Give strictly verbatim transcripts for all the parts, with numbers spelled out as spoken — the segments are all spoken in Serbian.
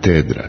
katedra.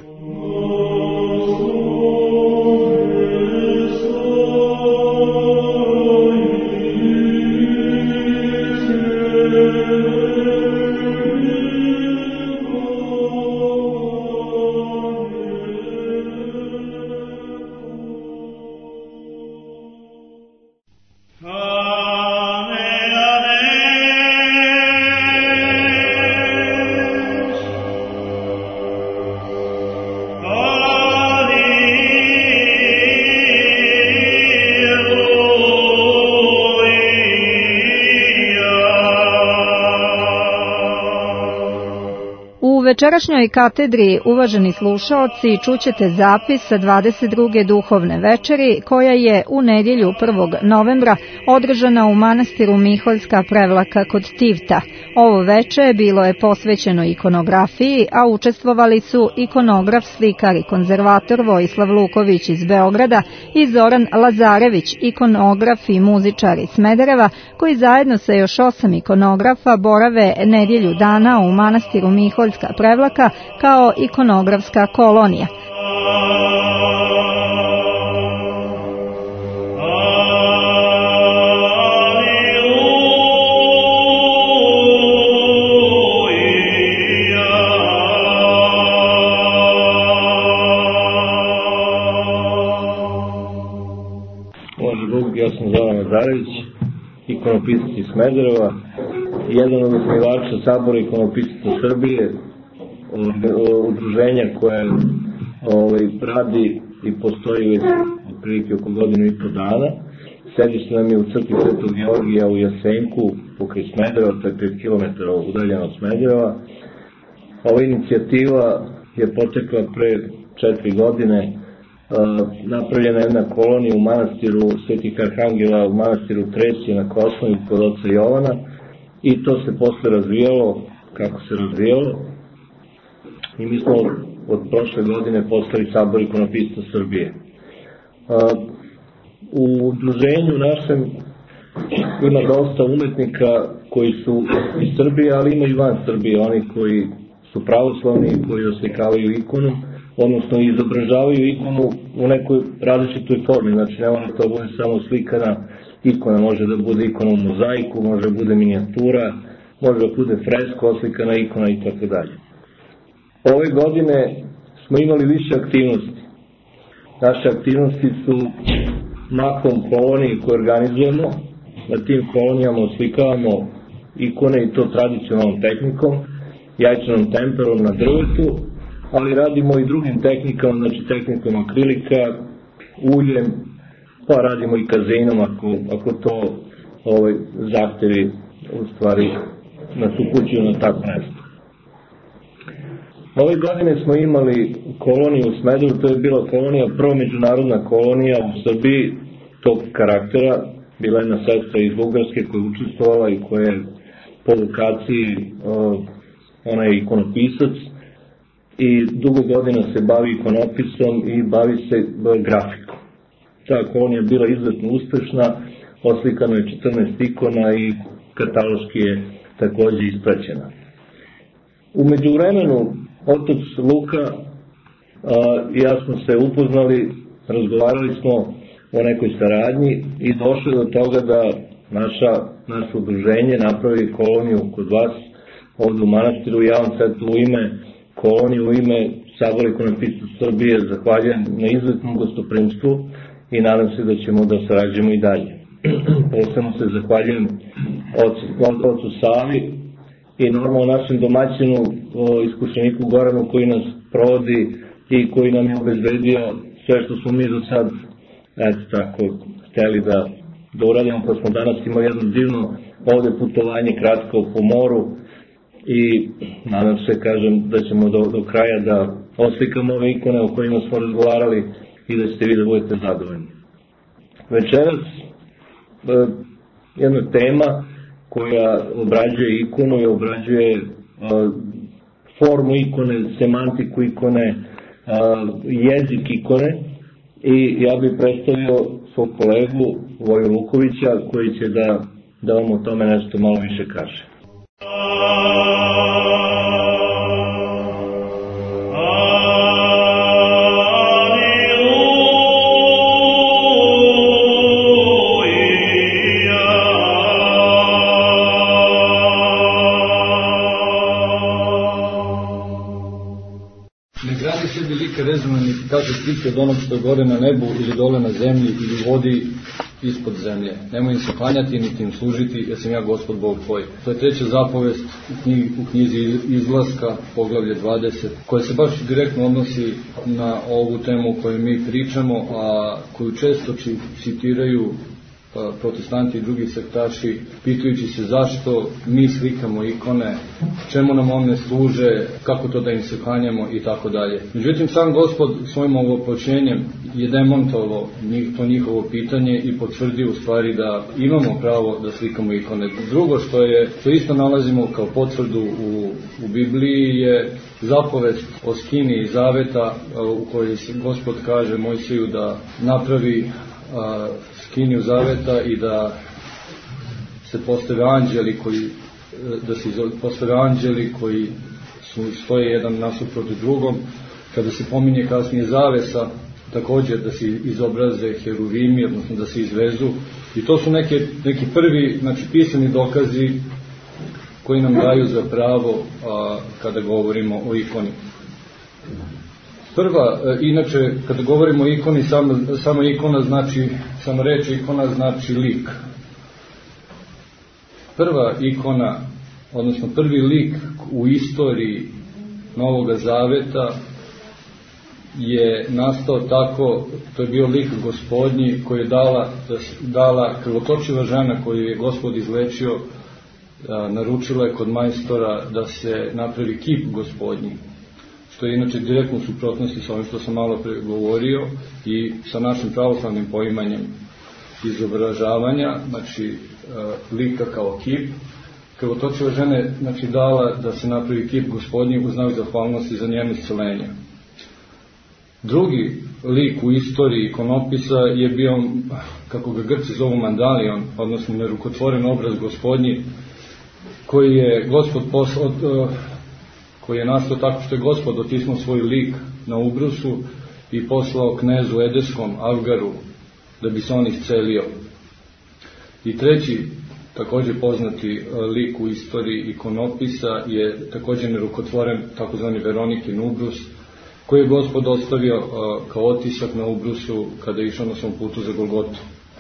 U večerašnjoj katedri, uvaženi slušaoci, čućete zapis sa dvadeset druge duhovne večeri, koja je u nedjelju prvog novembra održana u manastiru Miholjska Prevlaka kod Tivta. Ovo veče bilo je posvećeno ikonografiji, a učestvovali su ikonograf, slikar i konzervator Vojislav Luković iz Beograda i Zoran Lazarević, ikonograf i muzičar iz Smedereva, koji zajedno sa još osam ikonografa borave nedjelju dana u manastiru Miholjska Prevlaka kao ikonografska kolonija. Ja sam Zoran Lazarević, ikonopisac iz Smedereva, jedan od osnivača Sabora ikonopisaca Srbije, udruženja koje ovaj, radi i postoji već otprilike oko godinu i po dana. Sedište nam je u crkvi Svetog Georgija u Jasenku, pokraj Smedereva, to je pet kilometara udaljeno od Smedereva. Ova inicijativa je potekla pre četiri godine. Uh, napravljena jedna kolonija u manastiru Svetih Arhangela, u manastiru Treći na Kosnovi kod oca Jovana, i to se posle razvijalo kako se razvijalo, i mi smo od prošle godine postali Sabor ikonopisaca Srbije. Uh, u udruženju našem ima dosta umetnika koji su iz Srbije, ali ima i van Srbije, oni koji su pravoslavni i koji oslikavaju ikonu, odnosno izobražavaju ikonu u nekoj različitoj formi. Znači ne može to bude samo slikana ikona, može da bude ikona u mozaiku, može da bude minijatura, može da bude fresko, oslikana ikona i tako dalje. Ove godine smo imali više aktivnosti. Naše aktivnosti su mahom kolonije koje organizujemo. Na tim kolonijama oslikavamo ikone, i to tradicionalnom tehnikom, jajčanom temperom na drvetu, ali radimo i drugim tehnikama, znači tehnikom akrilika, uljem, pa radimo i kazeinom ako, ako to ovaj, zahtevi u stvari nas upućuju na tako nešto. Ove godine smo imali koloniju u Smederevu, to je bila kolonija, prva međunarodna kolonija u Srbiji tog karaktera. Bila jedna sestra iz Bugarske koja je učestvovala i koja je po lokaciji, ona je ikonopisac, i dugo godina se bavi ikonopisom i bavi se grafikom. Ta kolonija je bila izuzetno uspešna, oslikano je četrnaest ikona i kataloški je takođe ispraćena. U međuvremenu otac Luka i ja smo se upoznali, razgovarali smo o nekoj saradnji i došli do toga da naša, naše udruženje napravi koloniju kod vas ovdje u manastiru. Ja vam sad u ime koloniju, u ime Sabora ikonopisaca Srbije zahvaljujem na izuzetnom gostoprimstvu i nadam se da ćemo da sarađujemo i dalje. Posebno se zahvaljujem ocu, ocu Savi i normalno našem domaćinu, iskušeniku Goranu, koji nas provodi i koji nam je obezbedio sve što smo mi do sad, eto tako, hteli da, da uradimo, pa smo danas imali jedno divno ovde putovanje kratko po moru i nadam se, kažem, da ćemo do, do kraja da oslikamo ove ikone o kojima smo razgovarali i da ćete vi da budete zadovoljni. Večeras e, jedna tema koja obrađuje ikonu i obrađuje e, formu ikone, semantiku ikone, e, jezik ikone, i ja bih predstavio svog kolegu Voju Lukovića, koji će da, da vam o tome nešto malo više kaže. Ah gradi sebi like rezonani, kaže slike od onog što je gore na nebu ili dole na zemlji ili vodi ispod zemlje. Nemoj im se klanjati niti im služiti, jer sam ja Gospod Bog tvoj. To je treća zapovest u, knjigi, u knjizi Izlaska, poglavlje dvadeset, koja se baš direktno odnosi na ovu temu o kojoj mi pričamo, a koju često citiraju protestanti i drugi sektaši, pitajući se zašto mi slikamo ikone, čemu nam one služe, kako to da im se klanjamo i tako dalje. Međutim, sam Gospod svojim ovopoćenjem je demontovao to njihovo pitanje i potvrdio u stvari da imamo pravo da slikamo ikone. Drugo što je, što isto nalazimo kao potvrdu u, u Bibliji je zapovest o skini i zaveta u kojoj se Gospod kaže Mojsiju da napravi a, skiniju zaveta i da se postave anđeli koji da se postave anđeli koji su stoje jedan nasuprot drugom. Kada se pominje kasnije zavesa, također da se izobraze heruvimi, odnosno da se izvezu, i to su neke, neki prvi, znači pisani dokazi koji nam daju za pravo a, kada govorimo o ikoni. Prva, inače, kada govorimo o ikoni, sama, sama ikona znači, sama reč ikona znači lik. Prva ikona, odnosno prvi lik u istoriji Novog Zaveta je nastao tako, to je bio lik Gospodnji koji je dala, dala krvotočiva žena koju je Gospod izlečio, naručila je kod majstora da se napravi kip Gospodnji, što je inače direktno u suprotnosti sa ovim što sam malo pre govorio i sa našim pravoslavnim poimanjem izobražavanja, znači lika kao kip. Krvotočiva žene, znači, dala da se napravi kip Gospodnji u znak zahvalnosti za njeno iscelenje. Drugi lik u istoriji ikonopisa je bio, kako ga Grci zovu, mandalion, odnosno nerukotvoren obraz Gospodnji, koji je Gospod poslao, koji je nastao tako što je Gospod otisnuo svoj lik na ubrusu i poslao knezu Edeskom, Avgaru, da bi se on iscelio. I treći, također poznati lik u istoriji ikonopisa je također nerukotvoren, takozvani Veronikin ubrus, koji je Gospod ostavio kao otisak na ubrusu kada je išao na svom putu za Golgotu.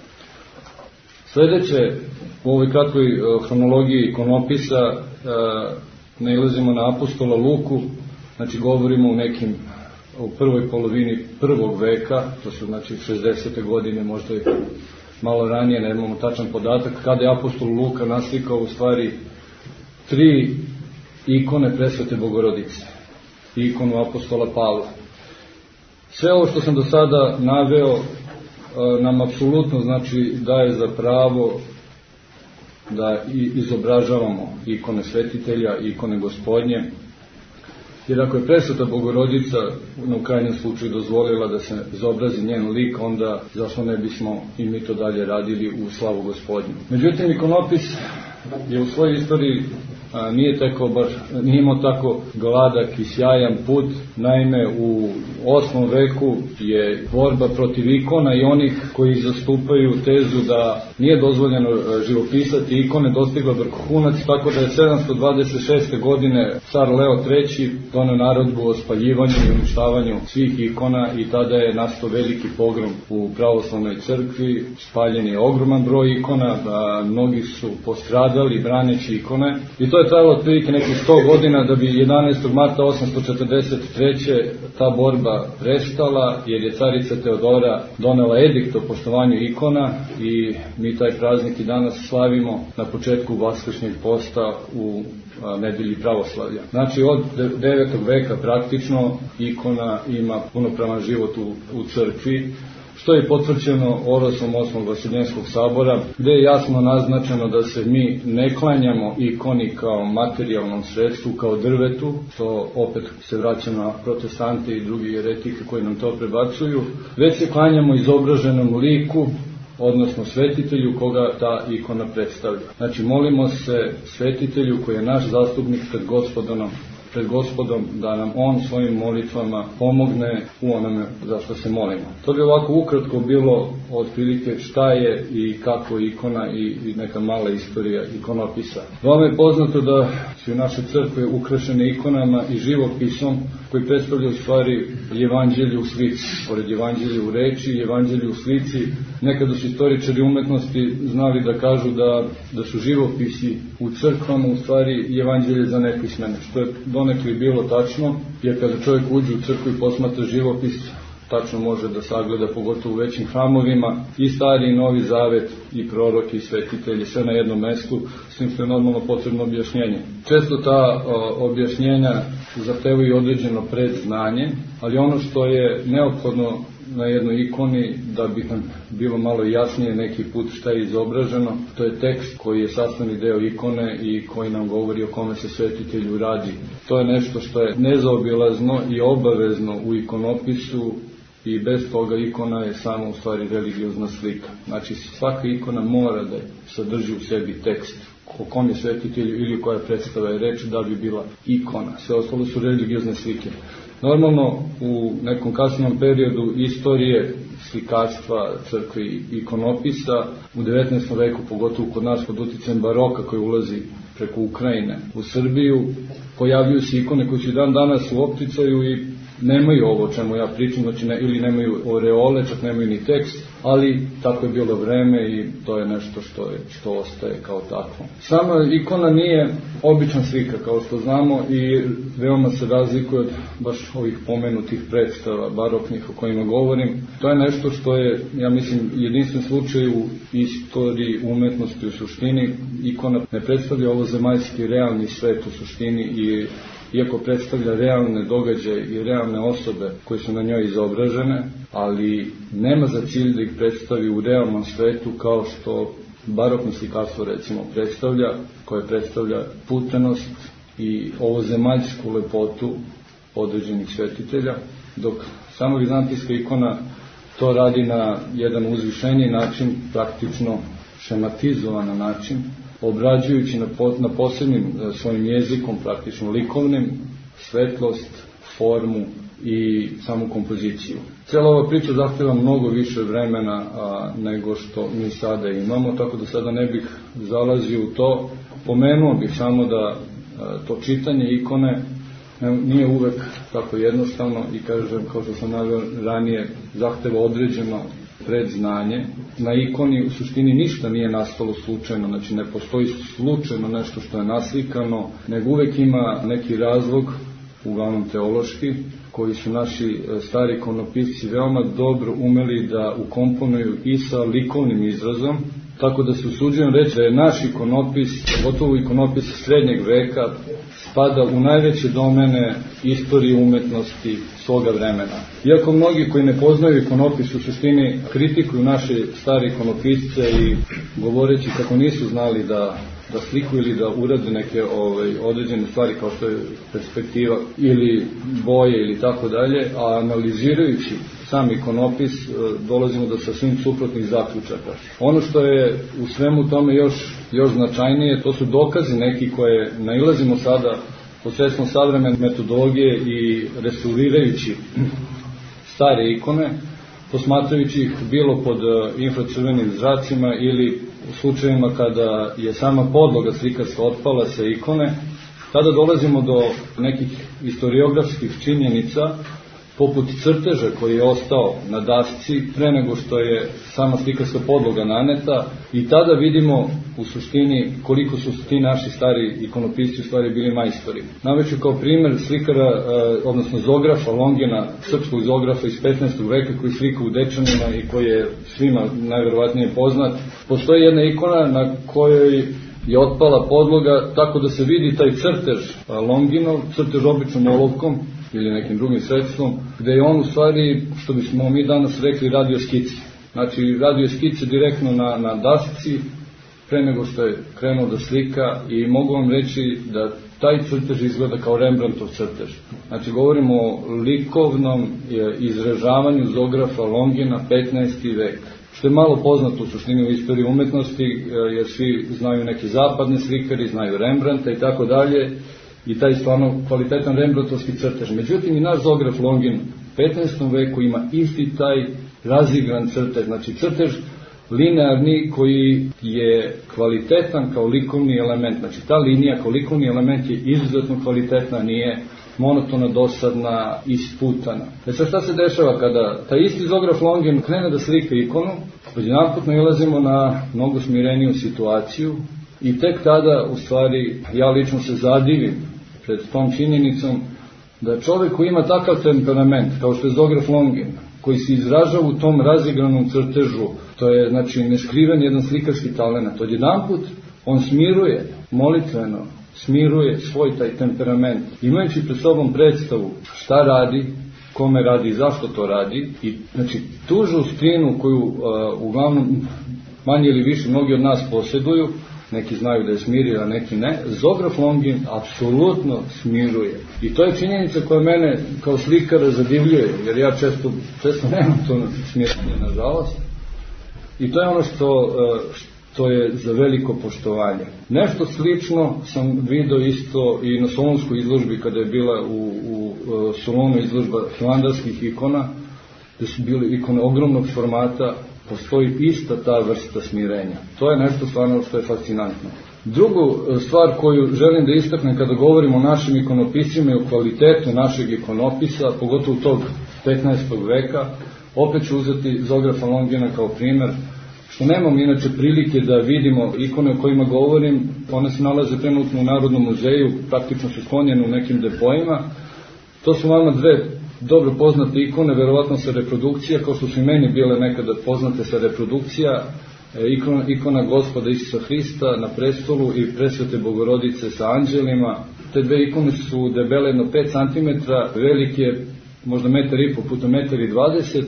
Sljedeće, u ovoj kratkoj hronologiji ikonopisa nailazimo na apostola Luku, znači govorimo u nekim, u prvoj polovini prvog veka, to su znači šezdesete godine, možda i malo ranije, ne imamo tačan podatak, kada je apostol Luka naslikao u stvari tri ikone presvete Bogorodice, ikonu apostola Pavla. Sve ovo što sam do sada naveo nam apsolutno znači daje za pravo da izobražavamo ikone svetitelja, ikone Gospodnje, jer ako je presveta Bogorodica u krajnjem slučaju dozvolila da se izobrazi njen lik, onda zašto ne bismo i mi to dalje radili u slavu Gospodnju. Međutim, ikonopis je u svojoj istoriji a, nije, tako baš, nije imao tako gladak i sjajan put. Naime, u osmom veku je borba protiv ikona i onih koji zastupaju tezu da nije dozvoljeno živopisati ikone dostigla vrhunac, tako da je sedamsto dvadeset šeste. godine car Leo treći doneo naredbu o spaljivanju i uništavanju svih ikona i tada je nastao veliki pogrom u pravoslavnoj crkvi. Spaljen je ogroman broj ikona, a mnogi su postradali braneći ikone i to je trajalo otprilike nekih sto godina, da bi jedanaestog marta osamsto četrdeset treće. ta borba prestala, jer je carica Teodora donela edikt o poštovanju ikona i mi taj praznik i danas slavimo na početku vaskršnjeg posta u nedelji pravoslavlja. Znači od devetog veka praktično ikona ima punopravan život u, u crkvi, što je potvrđeno orosom osmog Vaseljenskog sabora, gde je jasno naznačeno da se mi ne klanjamo ikoni kao materijalnom sredstvu, kao drvetu, što opet se vraća na protestante i drugi jeretike koji nam to prebacuju, već se klanjamo izobraženom liku, odnosno svetitelju koga ta ikona predstavlja. Znači molimo se svetitelju koji je naš zastupnik pred Gospodom pred Gospodom da nam On svojim molitvama pomogne u onome za što se molimo. To bi ovako ukratko bilo otprilike šta je i kako ikona i, i neka mala istorija ikonopisa. Vama je poznato da su naše crkve ukrašene ikonama i živopisom koji predstavlja u stvari evanđelje u slici. Pored evanđelja u reči i evanđelje u slici, nekada su istoričari umetnosti znali da kažu da, da su živopisi u crkvama u stvari evanđelje za nepismene, što je donekle bilo tačno, jer kada čovjek uđe u crkvu i posmatra živopis, tačno može da sagleda, pogotovo u većim hramovima, i Stari i Novi Zavet, i proroki, i svetitelji, sve na jednom mestu, s tim što je normalno potrebno objašnjenje. Često ta o, objašnjenja zahtevaju određeno predznanje, ali ono što je neophodno na jednoj ikoni, da bi nam bilo malo jasnije neki put šta je izobraženo, to je tekst koji je sastavni deo ikone i koji nam govori o kome se svetitelju radi. To je nešto što je nezaobilazno i obavezno u ikonopisu, i bez toga ikona je samo u stvari religiozna slika. Znači svaka ikona mora da sadrži u sebi tekst o kom je svetitelju ili koja predstava je reč da bi bila ikona. Sve ostalo su religiozne slike. Normalno u nekom kasnom periodu istorije slikarstva, crkve i ikonopisa u devetnaestom veku, pogotovo kod nas pod uticajem baroka koji ulazi preko Ukrajine u Srbiju, pojavljuju se ikone koji su dan danas u opticaju i nemaju ovo o čemu ja pričam, znači ne, ili nemaju oreole, čak nemaju ni tekst, ali tako je bilo vreme i to je nešto što, je, što ostaje kao takvo. Sama ikona nije obična slika, kao što znamo, i veoma se razlikuje od baš ovih pomenutih predstava baroknih o kojima govorim. To je nešto što je, ja mislim, jedinstven slučaj u istoriji umetnosti u suštini. Ikona ne predstavlja ovo zemaljski realni svet u suštini, i iako predstavlja realne događaje i realne osobe koje su na njoj izobražene, ali nema za cilj da ih predstavi u realnom svetu kao što barokno slikarstvo recimo predstavlja, koje predstavlja putenost i ovozemaljsku lepotu određenih svetitelja, dok samo vizantijska ikona to radi na jedan uzvišeniji način, praktično šematizovan način, obrađujući na, po, na posebnim svojim jezikom, praktično likovnim, svetlost, formu i samu kompoziciju. Cijela ova priča zahteva mnogo više vremena a, nego što mi sada imamo, tako da sada ne bih zalazio u to. Pomenuo bih samo da a, to čitanje ikone nije uvek tako jednostavno i kažem, kao što sam naveo ranije, zahteva određeno predznanje. Na ikoni u suštini ništa nije nastalo slučajno, znači ne postoji slučajno nešto što je naslikano, nego uvek ima neki razlog, uglavnom teološki, koji su naši stari ikonopisci veoma dobro umeli da ukomponuju i sa likovnim izrazom, tako da se usuđujem reći da je naš ikonopis, gotovo ikonopis srednjeg veka, spada u najveće domene istorije umetnosti svoga vremena. Iako mnogi koji ne poznaju ikonopis u suštini kritikuju naše stare ikonopisce i govoreći kako nisu znali da da slikuju ili da urade neke ovaj, određene stvari kao što je perspektiva ili boje ili tako dalje, a analizirajući sam ikonopis dolazimo do sasvim suprotnih zaključaka. Ono što je u svemu tome još, još značajnije, to su dokazi neki koje nailazimo sada posredstvom savremene metodologije i restaurirajući stare ikone, posmatrajući ih bilo pod infracrvenim zracima ili u slučajevima kada je sama podloga slikarska otpala sa ikone, tada dolazimo do nekih historiografskih činjenica, poput crteža koji je ostao na dasci pre nego što je sama slikarska podloga naneta, i tada vidimo u suštini koliko su ti naši stari ikonopisci u stvari bili majstori. Naveću kao primer slikara, odnosno zografa Longina, srpskog zografa iz petnaestog veka koji slika u Dečanima i koji je svima najverovatnije poznat. Postoji jedna ikona na kojoj je otpala podloga tako da se vidi taj crtež Longinov, crtež običnom olovkom ili nekim drugim sredstvom, gde je on u stvari, što bismo mi danas rekli, radio skice. Znači, radio skice direktno na, na dasci, pre nego što je krenuo da slika, i mogu vam reći da taj crtež izgleda kao Rembrandtov crtež. Znači, govorimo o likovnom izražavanju zografa Longina, petnaesti vek. Što je malo poznato u suštini u istoriji umetnosti, jer svi znaju neki zapadni slikari, znaju Rembrandta i tako dalje, i taj stvarno kvalitetan Rembrandtovski crtež. Međutim, i naš Zograf Longin u petnaestom veku ima isti taj razigran crtež, znači crtež linearni koji je kvalitetan kao likovni element, znači ta linija kao likovni element je izuzetno kvalitetna, nije monotona, dosadna, isputana. E sad šta se dešava kada taj isti Zograf Longin krene da slika ikonu, odjedanput nailazimo na mnogo smireniju situaciju i tek tada, u stvari, ja lično se zadivim pred tom činjenicom da čovjek koji ima takav temperament, kao što je Zograf Longin, koji se izražava u tom razigranom crtežu, to je, znači, neskriven jedan slikarski talenat, odjedanput on smiruje, molitveno, smiruje svoj taj temperament, imajući pred sobom predstavu šta radi, kome radi i zašto to radi, i znači tu žustrinu koju uh, uglavnom manje ili više mnogi od nas posjeduju, neki znaju da je smirio, a neki ne, Zograf Longin apsolutno smiruje. I to je činjenica koja mene kao slikara zadivljuje, jer ja često, često nemam to smiranje, nažalost. I to je ono što, što je za veliko poštovanje. Nešto slično sam vidio isto i na Solunskoj izložbi, kada je bila u, u Solunu izložba hilandarskih ikona, gde su bili ikone ogromnog formata, postoji ista ta vrsta smirenja. To je nešto stvarno što je fascinantno. Drugu stvar koju želim da istaknem kada govorimo o našim ikonopisima i o kvalitetu našeg ikonopisa, pogotovo tog petnaestog veka, opet ću uzeti Zografa Longina kao primer, što nemam inače prilike da vidimo ikone o kojima govorim. One se nalaze trenutno u Narodnom muzeju, praktično su sklonjene u nekim depoima. To su vama dve dobro poznate ikone, verovatno sa reprodukcija, kao što su i meni bile nekada poznate sa reprodukcija, ikona, ikona Gospoda Isusa Hrista na prestolu i Presvete Bogorodice sa anđelima. Te dve ikone su debele jedno pet centimetara, velike možda metar i po puta metar i dvadeset,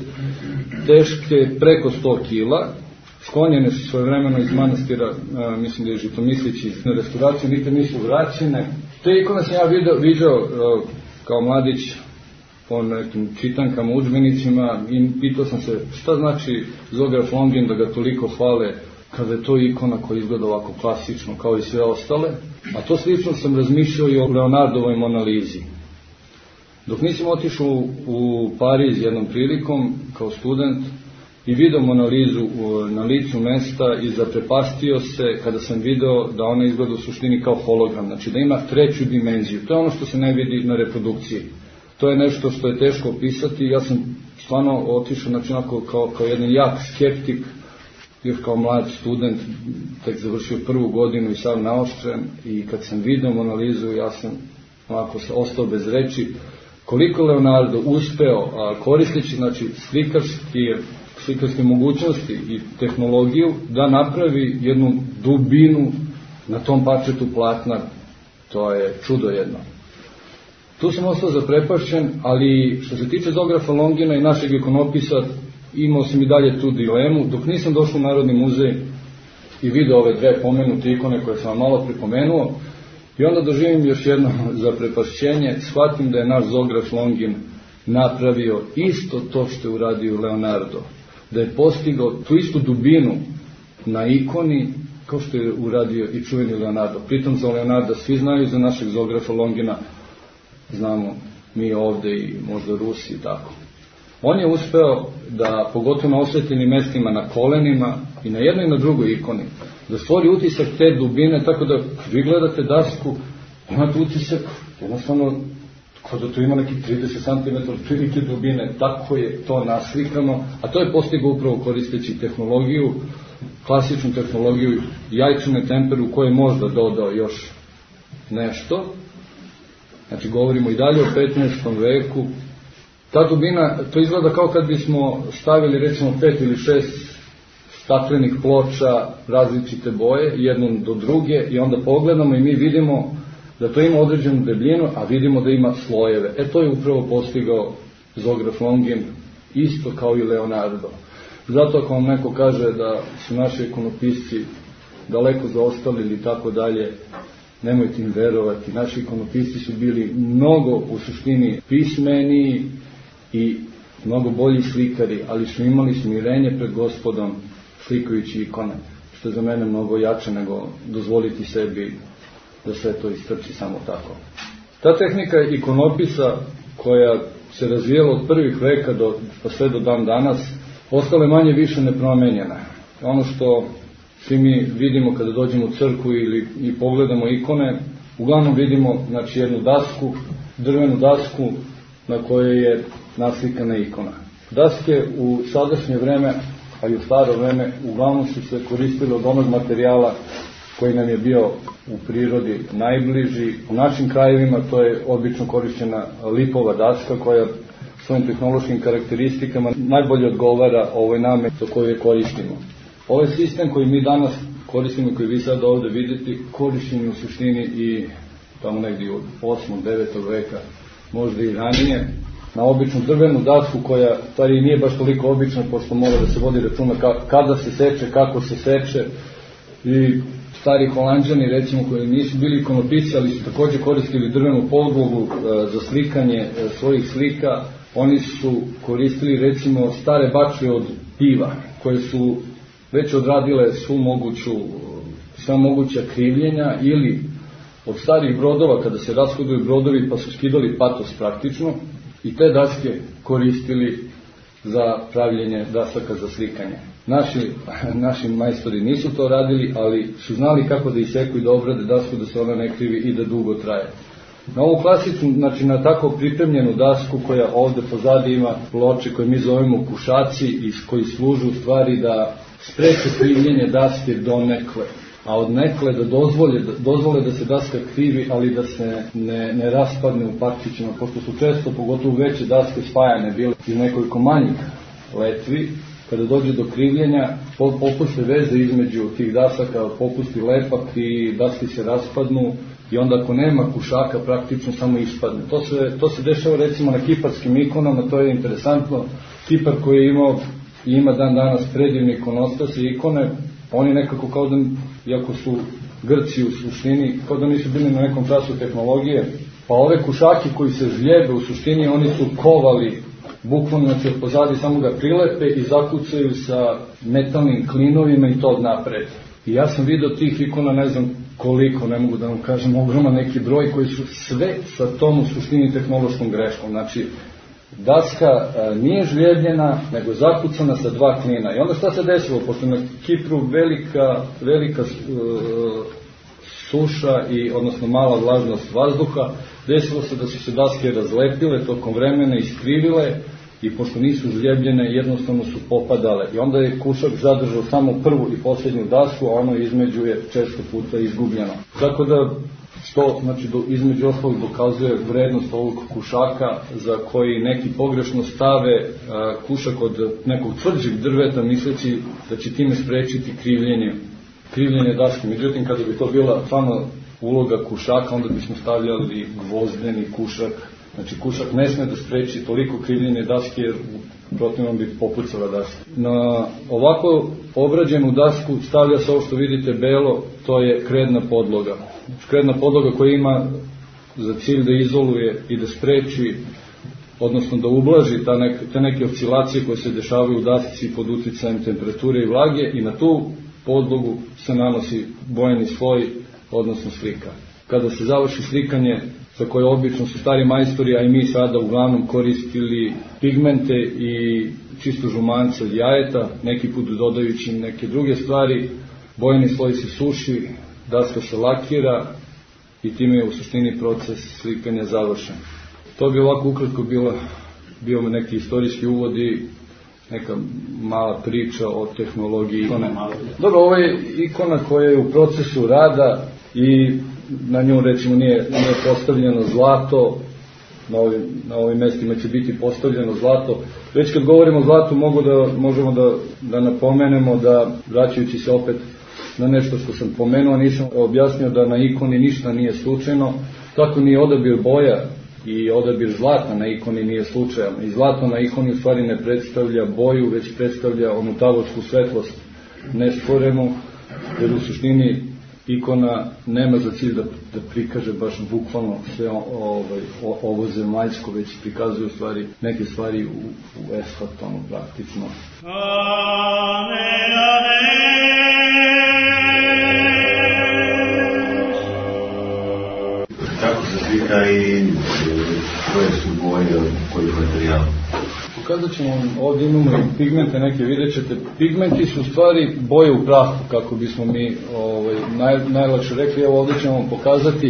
teške preko sto kila, sklonjene su svojevremeno iz manastira, a, mislim da je Žitomislići na restauraciju, nikad nisu vraćene. Te ikone sam ja vidio, vidio a, kao mladić po nekim čitankama, udžbenicima, i pitao sam se šta znači Zograf Longin da ga toliko hvale kada je to ikona koja izgleda ovako klasično kao i sve ostale. A to slično sam razmišljao i o Leonardovoj Monalizi. Dok nisam otišao u, u Pariz jednom prilikom kao student i video Monalizu u, na licu mesta i zaprepastio se kada sam video da ona izgleda u suštini kao hologram, znači da ima treću dimenziju. To je ono što se ne vidi na reprodukciji. To je nešto što je teško opisati. Ja sam stvarno otišao, znači, kao, kao jedan jak skeptik, još kao mlad student, tek završio prvu godinu i sav naoštren, i kad sam vidio Monalizu, ja sam onako ostao bez reči. Koliko Leonardo uspeo, a, koristeći, znači, slikarski, slikarske mogućnosti i tehnologiju, da napravi jednu dubinu na tom parčetu platna, to je čudo jedno. Tu sam ostao zaprepašćen, ali što se tiče Zografa Longina i našeg ikonopisa, imao sam i dalje tu dilemu, dok nisam došao u Narodni muzej i video ove dve pomenute ikone koje sam vam malo pripomenuo, i onda doživim još jedno zaprepašćenje, shvatim da je naš Zograf Longin napravio isto to što je uradio Leonardo, da je postigao tu istu dubinu na ikoni kao što je uradio i čuveni Leonardo. Pritom za Leonarda svi znaju, za našeg Zografa Longina znamo mi ovde i možda Rusi i tako. On je uspeo da, pogotovo na osvetljenim mestima, na kolenima i na jednoj i na drugoj ikoni, da stvori utisak te dubine, tako da vi gledate dasku, imate utisak jednostavno kao da tu ima neki trideset centimetara prilike dubine, tako je to naslikano, a to je postigao upravo koristeći tehnologiju, klasičnu tehnologiju jajčane tempere, u kojoj je možda dodao još nešto. Znači, govorimo i dalje o petnaestom veku. Ta dubina, to izgleda kao kad bismo stavili recimo pet ili šest staklenih ploča različite boje, jednom do druge, i onda pogledamo i mi vidimo da to ima određenu debljinu, a vidimo da ima slojeve. E, to je upravo postigao Zograf Longin, isto kao i Leonardo. Zato ako vam neko kaže da su naši ikonopisci daleko zaostali ili tako dalje, nemojte im verovati. Naši ikonopisci su bili mnogo, u suštini, pismeniji i mnogo bolji slikari, ali su imali smirenje pred Gospodom slikajući ikone, što je za mene mnogo jače nego dozvoliti sebi da sve to istrči samo tako. Ta tehnika ikonopisa koja se razvijela od prvih veka do, pa sve do dan danas, ostala je manje više nepromenjena. Ono što svi mi vidimo kada dođemo u crkvu ili i pogledamo ikone, uglavnom vidimo znači, jednu dasku, drvenu dasku na kojoj je naslikana ikona. Daske u sadašnje vreme, a i u staro vreme, uglavnom su se koristile od onog materijala koji nam je bio u prirodi najbliži. U našim krajevima to je obično korišćena lipova daska koja svojim tehnološkim karakteristikama najbolje odgovara ovoj nametu koju je koristimo. Ovaj sistem koji mi danas koristimo, koji vi sad ovde vidite, korišćen je u suštini i tamo negdje od osmog devetog veka, možda i ranije, na običnu drvenu dasku koja stvari nije baš toliko obična, pošto mora da se vodi računa kada se seče, kako se seče. I stari Holanđani, recimo, koji nisu bili ikonopisci, ali su takođe koristili drvenu podlogu za slikanje svojih slika. Oni su koristili, recimo, stare bačve od piva, koje su već odradile svu moguću, sva moguća krivljenja, ili od starih brodova, kada se rashoduju brodovi pa su skidali patos praktično, i te daske koristili za pravljenje dasaka za slikanje. Naši, naši majstori nisu to radili, ali su znali kako da iseku i da obrade dasku, da se ona ne krivi i da dugo traje. Na ovu klasičnu, znači na tako pripremljenu dasku koja ovde pozadi ima ploče koje mi zovemo kušaci i koji služu u stvari da spreče krivljenje daske do nekle, a od nekle da dozvole, da dozvole da se daska krivi, ali da se ne, ne raspadne u parčićima, pošto su često, pogotovo veće daske spajane bile iz nekoliko manjih letvi. Kada dođe do krivljenja, popuste veze između tih dasaka, popusti lepak i daske se raspadnu i onda ako nema kušaka praktično samo ispadne. To se, to se dešava recimo na kiparskim ikonama, to je interesantno. Kipar koji je imao i ima dan danas predivni ikonostas i ikone, oni nekako kao da, iako su Grci u suštini, kao da nisu bili na nekom času tehnologije, pa ove kušake koji se žljebe u suštini, oni su kovali bukvalno, znači od pozadi samo ga prilepe i zakucaju sa metalnim klinovima i to od napred. I ja sam vidio tih ikona, ne znam koliko, ne mogu da vam kažem, ogroman neki broj, koji su sve sa tom u suštini tehnološkom greškom. Znači, daska a, nije žljebljena, nego zakucana sa dva klina. I onda šta se desilo? Pošto na Kipru velika, velika uh, suša i odnosno mala vlažnost vazduha, desilo se da su se daske razlepile tokom vremena, iskrivile i pošto nisu žljebljene, jednostavno su popadale. I onda je kušak zadržao samo prvu i posljednju dasku, a ono između je često puta izgubljeno. Tako da, što znači, do, između ostalog dokazuje vrednost ovog kušaka, za koji neki pogrešno stave a, kušak od nekog tvrđeg drveta, misleći da će time sprečiti krivljenje, krivljenje daske. Međutim, kada bi to bila samo uloga kušaka, onda bismo stavljali gvozdeni kušak. Znači, kušak ne sme da spreči toliko krivljenje daske, jer protivnom bi popucala daska. Na ovako obrađenu dasku stavlja se ovo što vidite belo, to je kredna podloga. Kredna podloga koja ima za cilj da izoluje i da spreči, odnosno da ublaži ta nek, te neke oscilacije koje se dešavaju u dasci pod uticajem temperature i vlage, i na tu podlogu se nanosi bojeni sloj, odnosno slika. Kada se završi slikanje, za koje obično su stari majstori, a i mi sada uglavnom koristili pigmente i čisto žumance od jajeta, neki put dodajući neke druge stvari, bojeni sloj se suši, daska se lakira i time je u suštini proces slikanja završen. To bi ovako ukratko bilo, bio neki istorijski uvod i neka mala priča o tehnologiji ikone. Dobro, ovo je ikona koja je u procesu rada i na nju recimo nije, nije postavljeno zlato, na ovim, na ovim mestima će biti postavljeno zlato. Već kad govorimo o zlatu mogu da, možemo da, da napomenemo da, vraćajući se opet na nešto što sam pomenuo, nisam objasnio da na ikoni ništa nije slučajno, tako ni odabir boja i odabir zlata na ikoni nije slučajan. I zlato na ikoni u stvari ne predstavlja boju, već predstavlja onu tavočku svetlost nestvorenu, jer u suštini ikona nema za cilj da, da prikaže baš bukvalno sve ovaj, o, ovo zemaljsko, već prikazuje u stvari neke stvari u, u eshatonu praktično. Amen, amen. veka i koje su boje od kojih materijala? Pokazat ćemo vam, ovdje imamo i pigmente neke, vidjet ćete, pigmenti su u stvari boje u prahu, kako bismo mi ovaj, naj, najlakše rekli. Evo ovdje ćemo vam pokazati.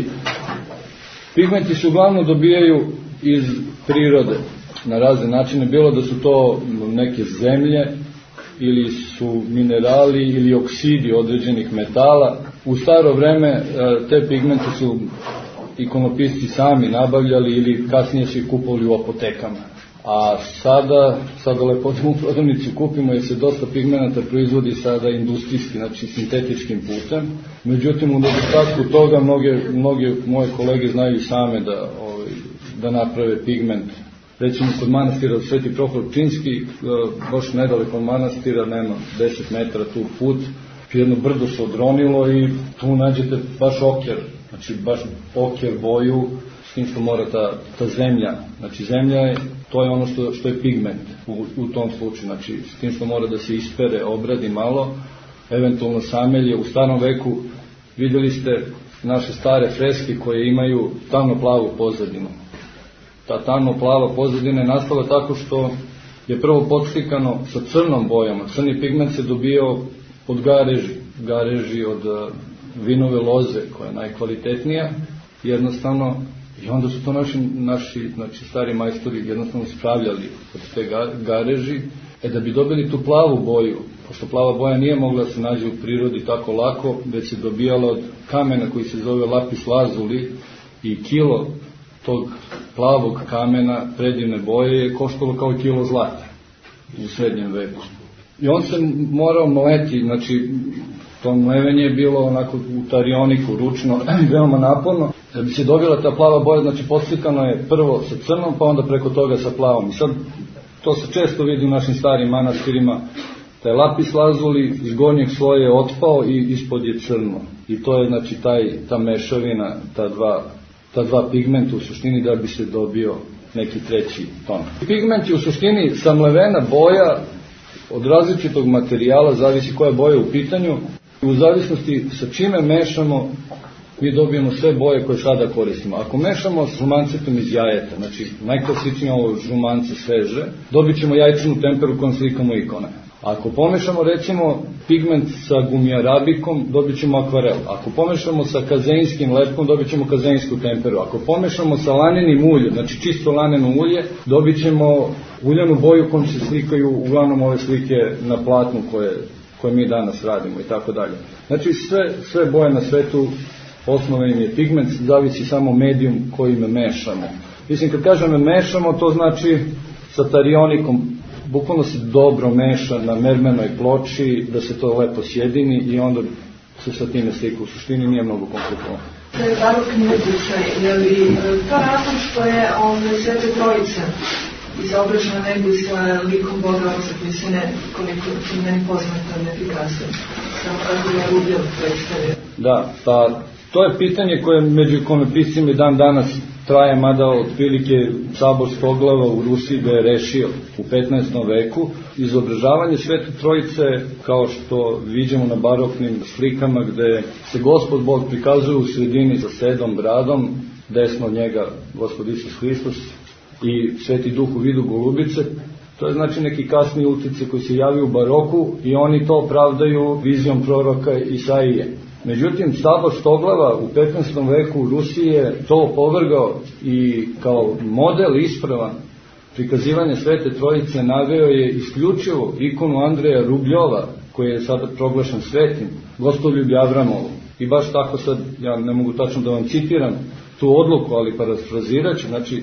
Pigmenti se uglavnom dobijaju iz prirode na razne načine, bilo da su to neke zemlje ili su minerali ili oksidi određenih metala. U staro vreme te pigmente su ikonopisci sami nabavljali ili kasnije su ih kupovali u apotekama. A sada, sada lepo u prodavnicu kupimo jer se dosta pigmenata proizvodi sada industrijski, znači sintetičkim putem. Međutim, u nedostatku toga mnoge, mnoge moje kolege znaju i same da, ovaj, da naprave pigment. Recimo kod manastira Sveti Prohor Pčinjski, baš nedaleko od manastira, nema deset metara tu put, jedno brdo se odronilo i tu nađete baš oker, znači baš oker boju, s tim što mora ta, ta zemlja, znači zemlja je, to je ono što, što je pigment u, u tom slučaju, znači s tim što mora da se ispere, obradi malo, eventualno samelje. U starom veku vidjeli ste naše stare freske koje imaju tamno-plavu pozadinu. Ta tamno-plava pozadina je nastala tako što je prvo podslikano sa crnom bojama. Crni pigment se dobio od gareži, gareži od vinove loze koja je najkvalitetnija, jednostavno, i onda su to naši, naši znači stari majstori jednostavno spravljali od te gareži, e da bi dobili tu plavu boju, pošto plava boja nije mogla da se nađe u prirodi tako lako, već se dobijala od kamena koji se zove lapis lazuli, i kilo tog plavog kamena predivne boje je koštalo kao kilo zlata u srednjem veku. I on se morao mleti, znači to mlevenje je bilo onako u tarioniku, ručno, veoma naporno. Da bi se dobila ta plava boja, znači poslikano je prvo sa crnom, pa onda preko toga sa plavom. I sad to se često vidi u našim starim manastirima, taj lapis lazuli iz gornjeg sloja je otpao i ispod je crno. I to je znači taj, ta mešavina, ta dva, ta dva pigmenta u suštini da bi se dobio neki treći ton. Pigment je u suštini samlevena boja od različitog materijala, zavisi koja boja je u pitanju. U zavisnosti sa čime mešamo, mi dobijemo sve boje koje sada koristimo. Ako mešamo s žumancetom iz jajeta, znači najklasičnije ovo žumance sveže, dobit ćemo jajčanu temperu kojom slikamo ikone. Ako pomešamo recimo pigment sa gumijarabikom, dobit ćemo akvarel. Ako pomešamo sa kazeinskim lepkom, dobit ćemo kazeinsku temperu. Ako pomešamo sa lanenim uljem, znači čisto laneno ulje, dobit ćemo uljanu boju kojom se slikaju uglavnom ove slike na platnu koje, koje mi danas radimo i tako dalje. Znači sve, sve boje na svetu, osnova im je pigment, zavisi samo medijum kojim mešamo. Mislim, kad kažem mešamo, to znači sa tarionikom, bukvalno se dobro meša na mermenoj ploči, da se to lepo sjedini i onda se sa time slika. U suštini nije mnogo komplikovano. To je barokni utjecaj, je li to razlog što je on Svete Trojice izobražena negdje sa likom Boga Oca koji se ne, koliko je meni poznato, ne prikazuje. Samo kako je Rubljov predstavio. Da, pa to je pitanje koje među ikonopiscima dan danas traje, mada otprilike sabor Stoglava u Rusiji ga je rešio u petnaestom veku. Izobražavanje Svete Trojice, kao što vidimo na baroknim slikama gde se Gospod Bog prikazuje u sredini sa sedom bradom, desno od njega Gospod Isus Hristos i Sveti Duh u vidu golubice, to je znači neki kasni utjecaj koji se javi u baroku i oni to opravdaju vizijom proroka Isaije. Međutim, sabor Stoglava u petnaestom veku u Rusiji je to opovrgao i kao model ispravan prikazivanja Svete Trojice naveo je isključivo ikonu Andreja Rubljova, koji je sada proglašen svetim, Gostoljublje Avramovo. I baš tako sad, ja ne mogu tačno da vam citiram tu odluku, ali parafrazirat ću, znači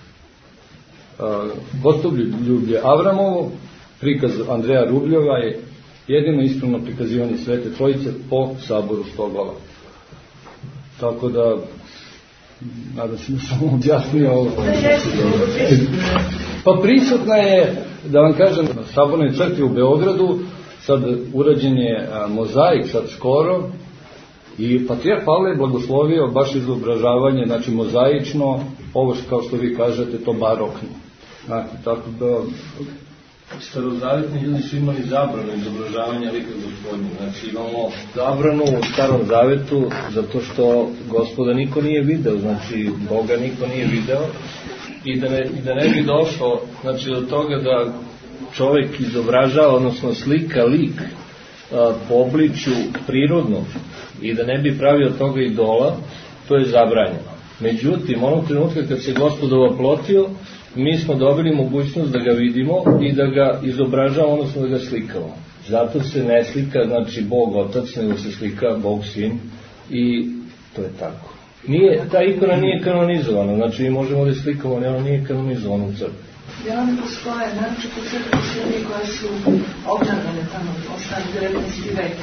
Gostoljublje Avramovo, prikaz Andreja Rubljova je jedino ispravno prikazivanje Svete Trojice po saboru Stoglava. Tako da, nadam se da sam objasnio ovo. Pa prisutna je, da vam kažem, na sabornoj crkvi u Beogradu, sad urađen je mozaik, sad skoro, i patrijarh Pavle je blagoslovio baš izobražavanje, znači mozaično, ovo što, kao što vi kažete, to barokno. Znači, tako da, Starozavetni ljudi su imali zabranu izobrazavanja lika Gospodnjeg. Znači imamo zabranu u Starom Zavetu zato što Gospoda niko nije video, znači Boga niko nije video i da ne, i da ne bi došlo znači, do toga da čovek izobražava, odnosno slika lik a, po obličju prirodnog i da ne bi pravio toga idola, to je zabranjeno. Međutim, onog trenutka kad se Gospod oplotio, mi smo dobili mogućnost da ga vidimo i da ga izobražavamo, odnosno da ga slikamo. Zato se ne slika, znači Bog Otac, nego se slika Bog Sin i to je tako. Nije, ta ikona nije kanonizovana, znači mi možemo da je slikamo, ali ona nije kanonizovana u crkvi. Jer one postoje, znači po crkvi Srbije koje su obnavljene tamo, ostane devetnaesti vek.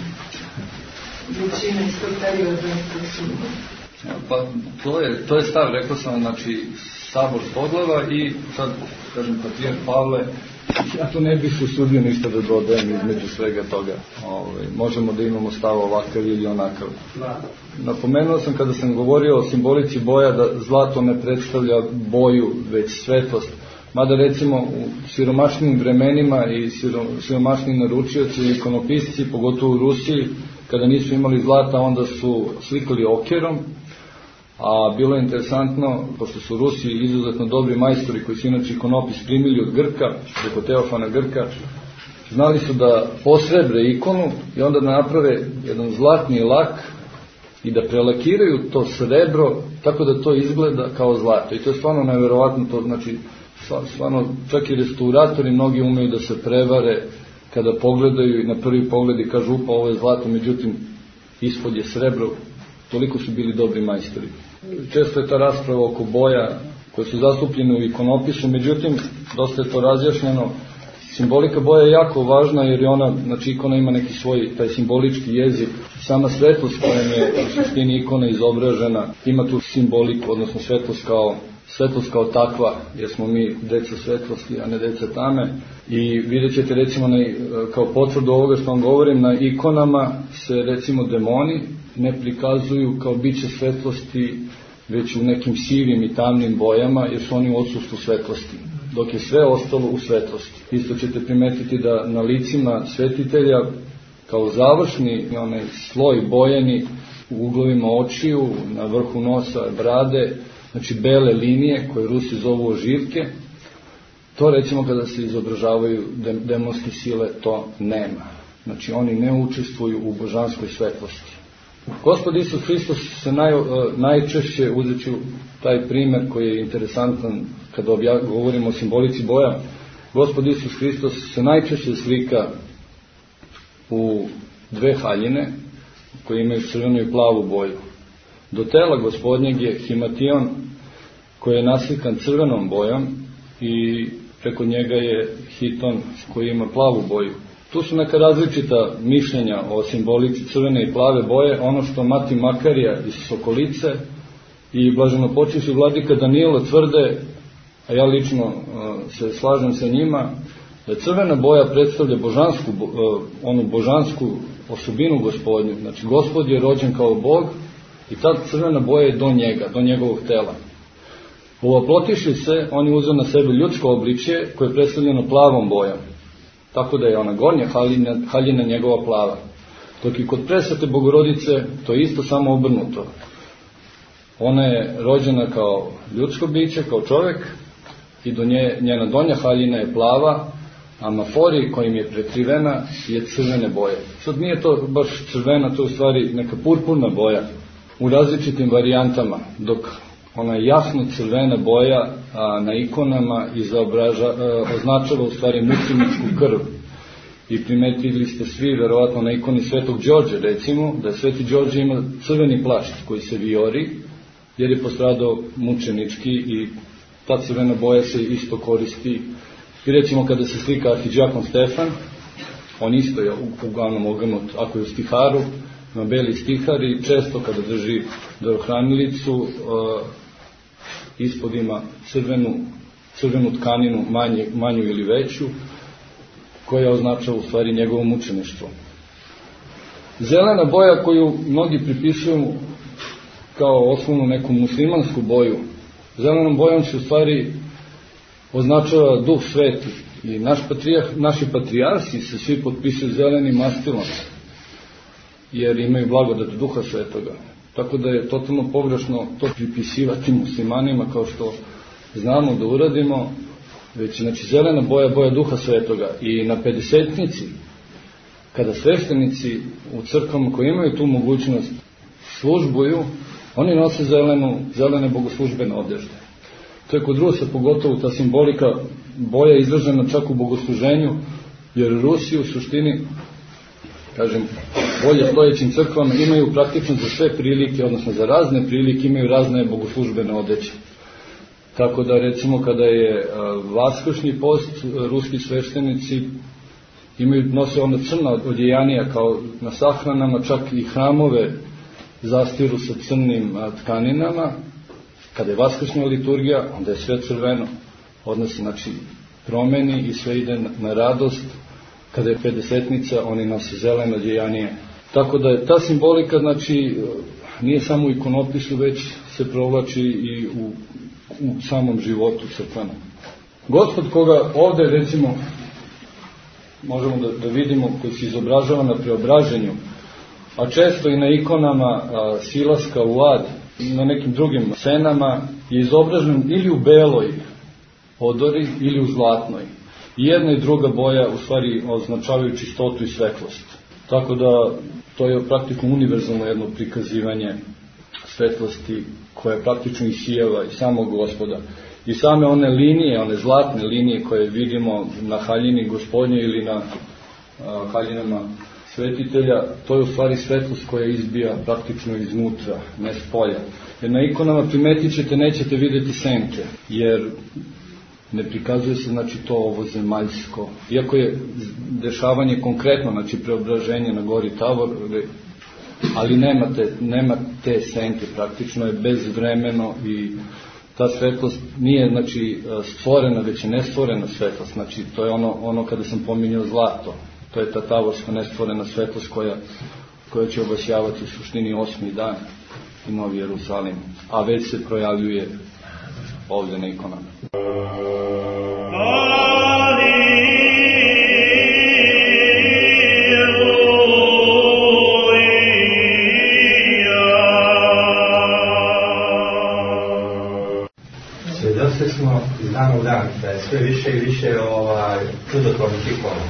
Većina iz tog perioda koji su... Pa to je, to je stav, rekao sam, znači sabor Spoglava i sad, kažem, patrijar Pavle, ja tu ne bih se usudio ništa da dodajem između svega toga. Ove, možemo da imamo stav ovakav ili onakav. Napomenuo sam kada sam govorio o simbolici boja da zlato ne predstavlja boju, već svetlost. Mada recimo u siromašnim vremenima i siromašni naručioci i ikonopisci, pogotovo u Rusiji, kada nisu imali zlata, onda su slikali okerom, a bilo je interesantno, pošto su Rusi izuzetno dobri majstori koji su inače ikonopis primili od Grka, preko Teofana Grka, znali su da posrebre ikonu i onda da naprave jedan zlatni lak i da prelakiraju to srebro tako da to izgleda kao zlato. I to je stvarno neverovatno, to znači stvarno čak i restauratori mnogi umeju da se prevare kada pogledaju i na prvi pogled i kažu upa ovo je zlato, međutim ispod je srebro, toliko su bili dobri majstori. Često je ta rasprava oko boja koje su zastupljene u ikonopisu, međutim dosta je to razjašnjeno. Simbolika boja je jako važna jer je ona, znači ikona ima neki svoj taj simbolički jezik. Sama svetlost kojom je u suštini ikona izobražena ima tu simboliku, odnosno svetlost kao svetlost kao takva, jer smo mi deca svetlosti, a ne deca tame. I vidjet ćete recimo na, kao potvrdu ovoga što vam govorim, na ikonama se recimo demoni ne prikazuju kao biće svetlosti, već u nekim sivim i tamnim bojama, jer su oni u odsustvu svetlosti, dok je sve ostalo u svetlosti. Isto ćete primetiti da na licima svetitelja kao završni onaj sloj bojeni u uglovima očiju, na vrhu nosa, brade, znači bele linije koje Rusi zovu oživke, to recimo kada se izobražavaju demonske sile to nema. Znači oni ne učestvuju u božanskoj svetlosti. Gospod Isus Hristos se naj, najčešće, uzet ću taj primer koji je interesantan kada obja, govorimo o simbolici boja, Gospod Isus Hristos se najčešće slika u dve haljine koje imaju crvenu i plavu boju. Do tela Gospodnjeg je himation koji je naslikan crvenom bojom i preko njega je hiton koji ima plavu boju. Tu su neka različita mišljenja o simbolici crvene i plave boje. Ono što Mati Makarija iz Sokolice i blaženopočivši vladika Danilo tvrde, a ja lično uh, se slažem sa njima, da crvena boja predstavlja božansku, uh, onu božansku osobinu Gospodnju. Znači, Gospod je rođen kao Bog i ta crvena boja je do njega, do njegovog tela. Ovoplotiši se, on je uzeo na sebe ljudsko obličje koje je predstavljeno plavom bojom. Tako da je ona gornja haljina, haljina njegova plava. Dok i kod presvete Bogorodice to je isto samo obrnuto. Ona je rođena kao ljudsko biće, kao čovek i do nje, njena donja haljina je plava, a mafori kojim je prekrivena je crvene boje. Sad nije to baš crvena, to je u stvari neka purpurna boja u različitim varijantama, dok ona je jasno crvena boja a na ikonama izobraža, a, označava u stvari mučeničku krv. I primetili ste svi, verovatno na ikoni Svetog Đorđe, recimo, da Sveti Đorđe ima crveni plašt koji se vijori, jer je postradao mučenički i ta crvena boja se isto koristi. I recimo kada se slika arhidžakon Stefan, on isto je uglavnom ogrnut, ako je u stiharu, na beli stihar i često kada drži darohranilicu, uh, ispod ima crvenu, crvenu tkaninu, manje, manju ili veću, koja označava u stvari njegovo mučeništvo. Zelena boja koju mnogi pripisuju kao osnovnu neku muslimansku boju, zelenom bojom se u stvari označava Duh Sveti. I naš patrijarh, naši patrijarsi se svi potpisuju zelenim mastilom, jer imaju blagodat Duha Svetoga. Tako da je totalno pogrešno to pripisivati muslimanima kao što znamo da uradimo, već znači zelena boja, boja Duha Svetoga. I na pedesetnici, kada sveštenici u crkvama koji imaju tu mogućnost službuju, oni nose zelenu, zelene bogoslužbene odežde. To je kod Rusa pogotovo ta simbolika boja izražena čak u bogosluženju, jer Rusi u suštini, kažem, bolje stojećim crkvama imaju praktično za sve prilike, odnosno za razne prilike imaju razne bogoslužbene odeće. Tako da recimo kada je vaskršnji post, ruski sveštenici imaju, nose onda crna odjejanija kao na sahranama, čak i hramove zastiru sa crnim tkaninama. Kada je vaskršnja liturgija, onda je sve crveno, odnosno znači promeni i sve ide na radost. Kada je pedesetnica, oni nose zeleno odjejanije. Tako da je ta simbolika, znači, nije samo u ikonopisu, već se provlači i u, u samom životu crkvenom. Gospod koga ovde, recimo, možemo da, da vidimo, koji se izobražava na preobraženju, a često i na ikonama a, silaska u ad, i na nekim drugim scenama, je izobražen ili u beloj odori ili u zlatnoj. I jedna i druga boja u stvari označavaju čistotu i svetlost. Tako da to je praktično univerzalno jedno prikazivanje svetlosti koja praktično isijeva i samog Gospoda. I same one linije, one zlatne linije koje vidimo na haljini Gospodnje ili na a, haljinama svetitelja, to je u stvari svetlost koja izbija praktično iznutra, ne s polja. Jer na ikonama primetit ćete, nećete vidjeti senke, jer ne prikazuje se znači to ovo zemaljsko. Iako je dešavanje konkretno, znači preobraženje na gori Tavor, ali nema te, nema te senke, praktično je bezvremeno i ta svetlost nije znači stvorena, već je nestvorena svetlost. Znači to je ono, ono kada sam pominjao zlato. To je ta tavorska nestvorena svetlost koja, koja će obasjavati u suštini osmi dan i Novi Jerusalim, a već se projavljuje ovdje na ikonama. Svjedoci smo iz dana u dan da je sve više i više ovaj, čudotvornih ikona.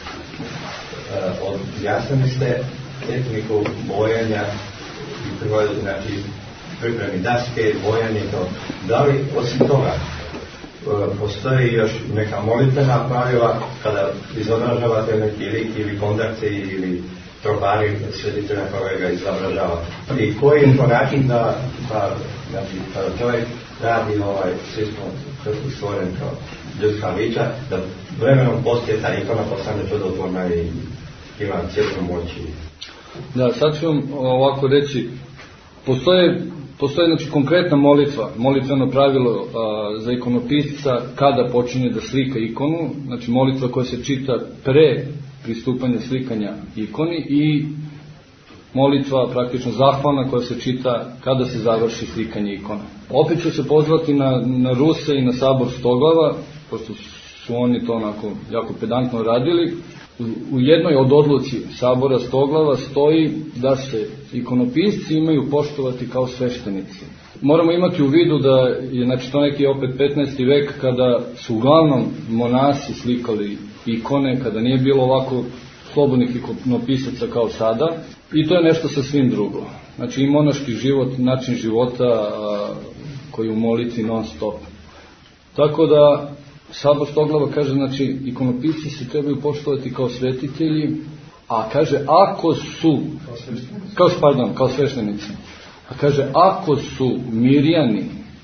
Objasnili ste tehniku bojanja i prvo, znači, pripremi daske, bojanje i to. Da li, osim toga, postoji još neka molitvena pravila kada izobražavate neki lik ili kondakce ili tropari svetitelja kojega izobražavate? I koji je to način da, da znači, kada čovjek radi ovaj, svi smo stvoren kao ljudska liča, da vremenom poslije ta ikona postane čudotvorna i ima cijelu moći. Da, sad ću vam ovako reći, postoje, postoje znači konkretna molitva, molitveno pravilo a, za ikonopisca kada počinje da slika ikonu, znači molitva koja se čita pre pristupanja slikanja ikoni i molitva praktično zahvalna koja se čita kada se završi slikanje ikona. Opet ću se pozvati na, na Ruse i na sabor Stoglava, pošto su oni to onako jako pedantno radili. U jednoj od odluci sabora Stoglava stoji da se ikonopisci imaju poštovati kao sveštenici. Moramo imati u vidu da je znači to neki opet petnaesti vek kada su uglavnom monasi slikali ikone, kada nije bilo ovako slobodnih ikonopisaca kao sada, i to je nešto sasvim drugo. Znači i monaški život, način života a, koji u molitvi non stop. Tako da sabor Stoglava kaže, znači, ikonopisci se trebaju poštovati kao svetitelji, a kaže, ako su, kao, pardon, kao sveštenici, a kaže, ako su Mirjani,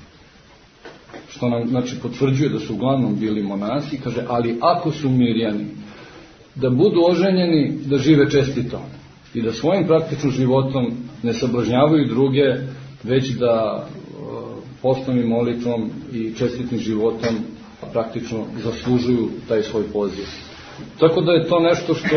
što nam, znači, potvrđuje da su uglavnom bili monasi, kaže, ali ako su Mirjani, da budu oženjeni, da žive čestito i da svojim praktičnim životom ne sablažnjavaju druge, već da postom i molitvom i čestitim životom praktično zaslužuju taj svoj poziv. Tako da je to nešto što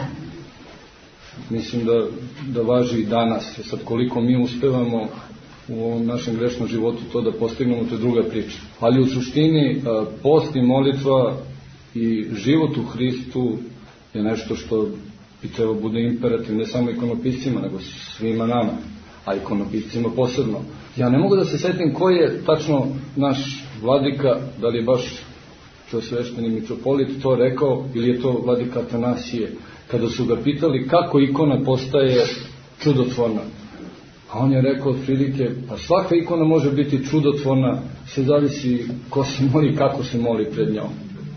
mislim da, da važi i danas. Sad koliko mi uspevamo u ovom našem grešnom životu to da postignemo, to je druga priča. Ali u suštini post i molitva i život u Hristu je nešto što bi trebalo bude imperativ ne samo ikonopiscima, nego svima nama, a ikonopiscima posebno. Ja ne mogu da se setim koji je tačno naš vladika, da li je baš svešteni mitropolit to rekao ili je to vladika Atanasije, kada su ga pitali kako ikona postaje čudotvorna. A on je rekao otprilike, pa svaka ikona može biti čudotvorna, sve zavisi ko se moli i kako se moli pred njom.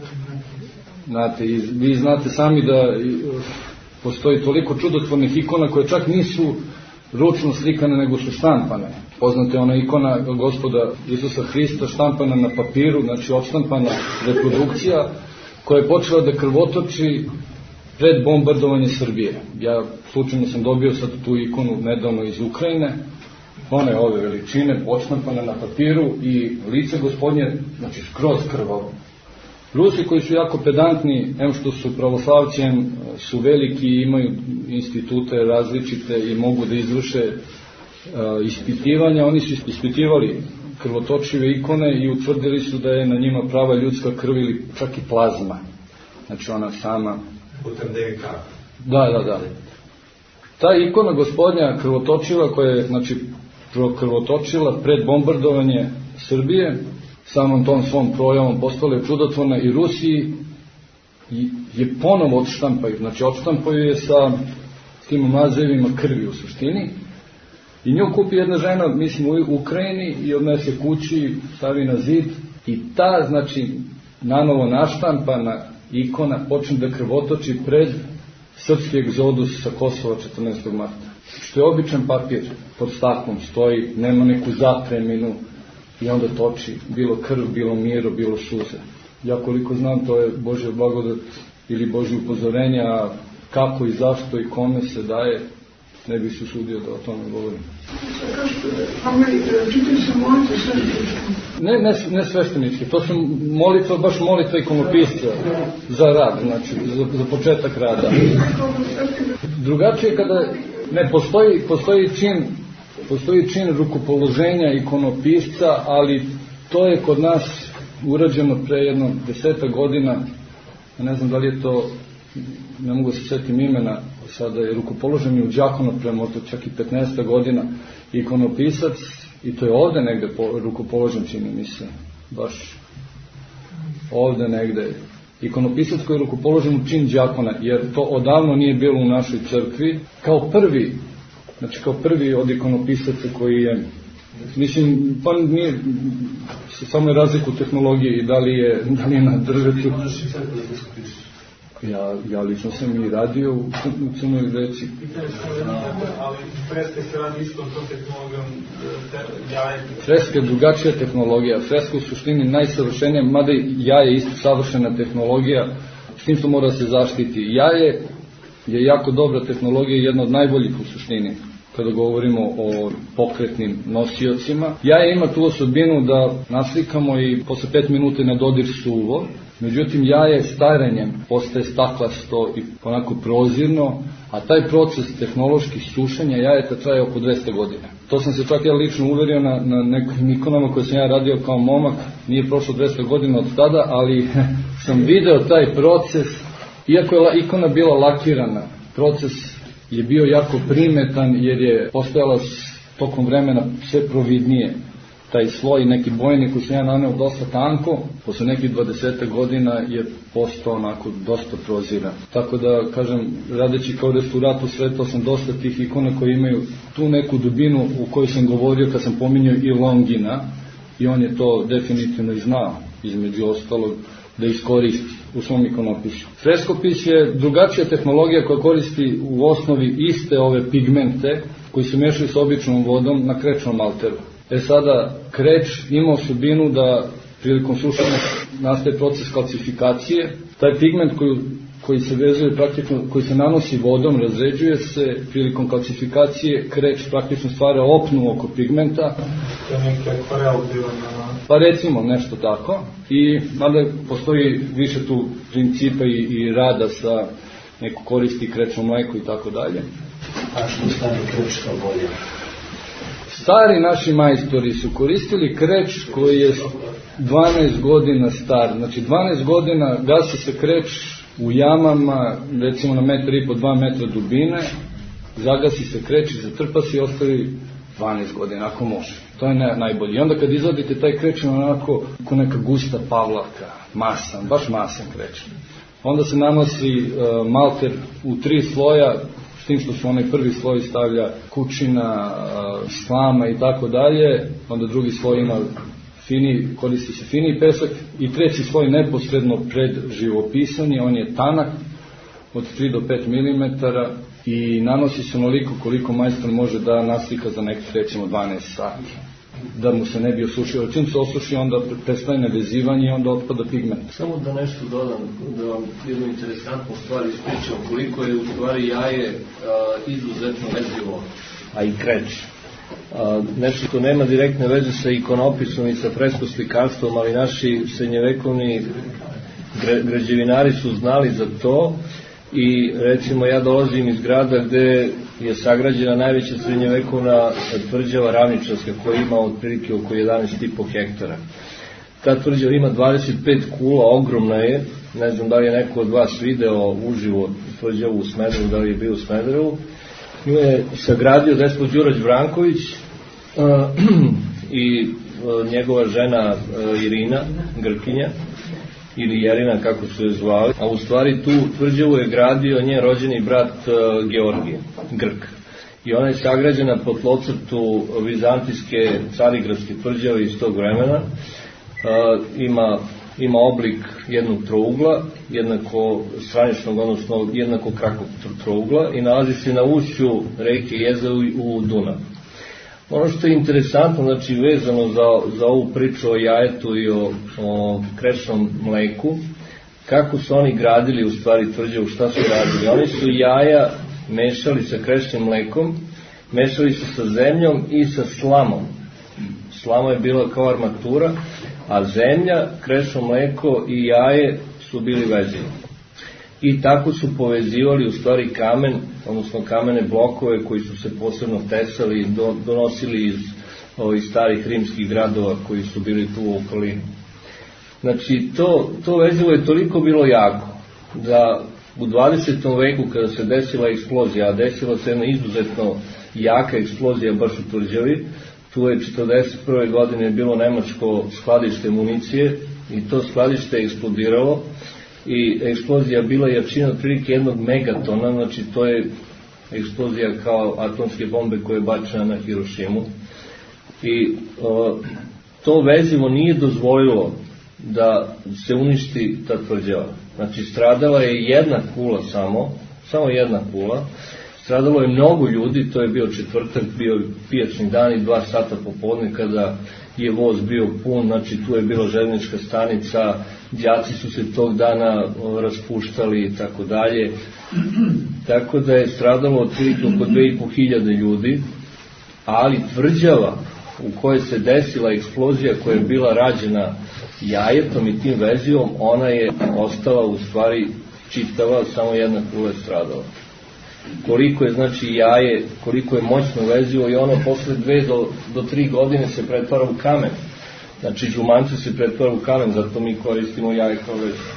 Znate, i vi znate sami da postoji toliko čudotvornih ikona koje čak nisu ručno slikane, nego su štampane. Poznate ona ikona Gospoda Isusa Hrista štampana na papiru, znači odštampana reprodukcija, koja je počela da krvotoči pred bombardovanje Srbije. Ja slučajno sam dobio sad tu ikonu nedavno iz Ukrajine, ona je ove veličine, odštampana na papiru i lice Gospodnje, znači skroz krvavo. Rusi koji su jako pedantni, em što su pravoslavci, em su veliki i imaju institute različite i mogu da izvrše uh, ispitivanja, oni su ispitivali krvotočive ikone i utvrdili su da je na njima prava ljudska krv ili čak i plazma. Znači ona sama... Putem D N K. Da, da, da. Ta ikona Gospodnja krvotočiva koja je, znači, krvotočila pred bombardovanje Srbije, samom tom svom projavom postala je čudotvorna i Rusiji je ponovo odštampaju. Znači odštampaju je sa tim mazevima krvi u suštini i nju kupi jedna žena, mislim u Ukrajini, i odnese kući, stavi na zid i ta, znači, nanovo naštampana ikona počne da krvotoči pred srpski egzodus sa Kosova četrnaestog marta. Što je običan papir, pod staklom stoji, nema neku zapreminu i onda toči bilo krv, bilo miro, bilo suze. Ja koliko znam, to je Božja blagodat ili Božje upozorenje, a kako i zašto i kome se daje, ne bih se usudio da o tome govorim. Ne, ne, ne sveštenički, to su molitva, baš molitva ikonopisca za rad, znači za, za početak rada. Drugačije kada ne postoji, postoji čin postoji čin rukopoloženja ikonopisca, ali to je kod nas urađeno pre jedno deseta godina, ne znam da li je to, ne mogu se setim imena, sada je rukopoložen u Đakonoprem, možda čak i petnaesta godina, ikonopisac, i to je ovde negde rukopoložen, čini mi se, baš ovde negde, ikonopisac koji je rukopoložen u čin đakona, jer to odavno nije bilo u našoj crkvi, kao prvi, znači kao prvi od ikonopisaca koji je, mislim, pa nije, samo je razliku tehnologije i da li je, da li je na držetu. Ja, ja lično sam i radio u, u Crnoj Reci. Ali freske se radi isto tom tehnologijom jaje. Freska je drugačija tehnologija. Freska u suštini najsavršenija, mada jaje je isto savršena tehnologija, s tim što mora se zaštiti. Jaje je jako dobra tehnologija, jedna od najboljih u suštini, kada govorimo o pokretnim nosiocima. Jaje ima tu osobinu da naslikamo i posle pet minuta na dodir suvo, međutim jaje starenjem postaje staklasto i onako prozirno, a taj proces tehnoloških sušenja jajeta traje oko dvesta godina. To sam se čak ja lično uverio na, na nekim ikonama koje sam ja radio kao momak, nije prošlo dvesta godina od tada, ali sam video taj proces, iako je ikona bila lakirana, proces je bio jako primetan jer je postojala tokom vremena sve providnije. Taj sloj, neki bojnik koji sam ja naneo dosta tanko, posle nekih dvadeset godina je postao onako dosta proziran. Tako da, kažem, radeći kao restaurator sretao sam dosta tih ikona koji imaju tu neku dubinu u kojoj sam govorio kad sam pominjao i Longina, i on je to definitivno i znao, između ostalog, da iskoristi u svom ikonopisu. Freskopis je drugačija tehnologija koja koristi u osnovi iste ove pigmente koji se mešaju s običnom vodom na krečnom alteru. E sada, kreč ima osobinu da prilikom sušenja nastaje proces kalcifikacije. Taj pigment koji, koji se vezuje praktično, koji se nanosi vodom, razređuje se, prilikom kalcifikacije kreč praktično stvara opnu oko pigmenta. Pa recimo nešto tako. I mada postoji više tu principa i, i rada sa neko koristi krečno mleko i tako dalje. A što stane kreč kao bolje? Stari naši majstori su koristili kreč koji je dvanaest godina star, znači dvanaest godina gasi se kreć u jamama, recimo na metar i po, dva metra dubine, zagasi se kreć i zatrpa se i ostavi dvanaest godina, ako može. To je ne, najbolje. I onda kad izvadite taj krečin onako, ko neka gusta pavlaka, masan, baš masan krečin. Onda se nanosi uh, malter u tri sloja, s tim što su onaj prvi sloj stavlja kućina, uh, slama i tako dalje, onda drugi sloj ima fini, koristi se fini pesak i treći sloj neposredno pred živopisanje, on je tanak od tri do pet milimetara i nanosi se onoliko koliko majstor može da naslika za nekih recimo dvanaest sati, da mu se ne bi osušio. Čim se osuši, onda prestaje nevezivanje i onda otpada pigment. Samo da nešto dodam, da vam jednu interesantnu stvar ispričam, koliko je u stvari jaje a, izuzetno vezivo, a i kreć. A, nešto što nema direktne veze sa ikonopisom i sa freskoslikarstvom, ali naši srednjevekovni gre, građevinari su znali za to. I recimo ja dolazim iz grada gde je sagrađena najveća srednjevekovna tvrđava Ravničarska, koja ima otprilike oko jedanaest i po hektara. Ta tvrđava ima dvadeset pet kula, ogromna je, ne znam da li je neko od vas video uživo tvrđavu u Smederevu, da li je bio u Smederevu. Nju je sagradio despot Đurađ Branković uh, i uh, njegova žena uh, Irina, Grkinja, ili Jerina, kako su je zvali, a u stvari tu tvrđavu je gradio njen rođeni brat uh, Georgije, Grk. I ona je sagrađena po tlocrtu vizantijske carigradske tvrđave iz tog vremena. Uh, ima, ima oblik jednog trougla, jednako straničnog, odnosno jednako krakog trougla i nalazi se na ušću reke Jeze u, u Dunav. Ono što je interesantno, znači vezano za, za ovu priču o jajetu i o, o krečnom mleku, kako su oni gradili u stvari tvrđavu, šta su radili. Oni su jaja mešali sa krečnim mlekom, mešali su sa zemljom i sa slamom. Slama je bila kao armatura, a zemlja, krečno mleko i jaje su bili vezani. I tako su povezivali u stvari kamen, odnosno kamene blokove koji su se posebno tesali i do, donosili iz ovih starih rimskih gradova koji su bili tu u okolini. Znači, to, to vezivo je toliko bilo jako da u dvadesetom veku kada se desila eksplozija, a desila se jedna izuzetno jaka eksplozija baš u tvrđavi, tu je četrdeset prve godine bilo nemačko skladište municije i to skladište je eksplodiralo i eksplozija bila jačina otprilike jednog megatona, znači to je eksplozija kao atomske bombe koje je bačena na Hirošimu. I o, to vezivo nije dozvolilo da se uništi ta tvrđava. Znači stradala je jedna kula samo, samo jedna kula, stradalo je mnogo ljudi, to je bio četvrtak, bio pijačni dan i dva sata popodne kada je voz bio pun, znači tu je bila željeznička stanica, đaci su se tog dana raspuštali i tako dalje. Tako da je stradalo otprilike oko dve i po hiljade ljudi, ali tvrđava u kojoj se desila eksplozija koja je bila rađena jajetom i tim vezivom, ona je ostala u stvari čitava, samo jedna kula je stradala. Koliko je znači jaje, koliko je moćno vezivo i ono posle dve do, do tri godine se pretvara u kamen. Znači džumance se pretvara u kamen, zato mi koristimo jaje kao vezivo.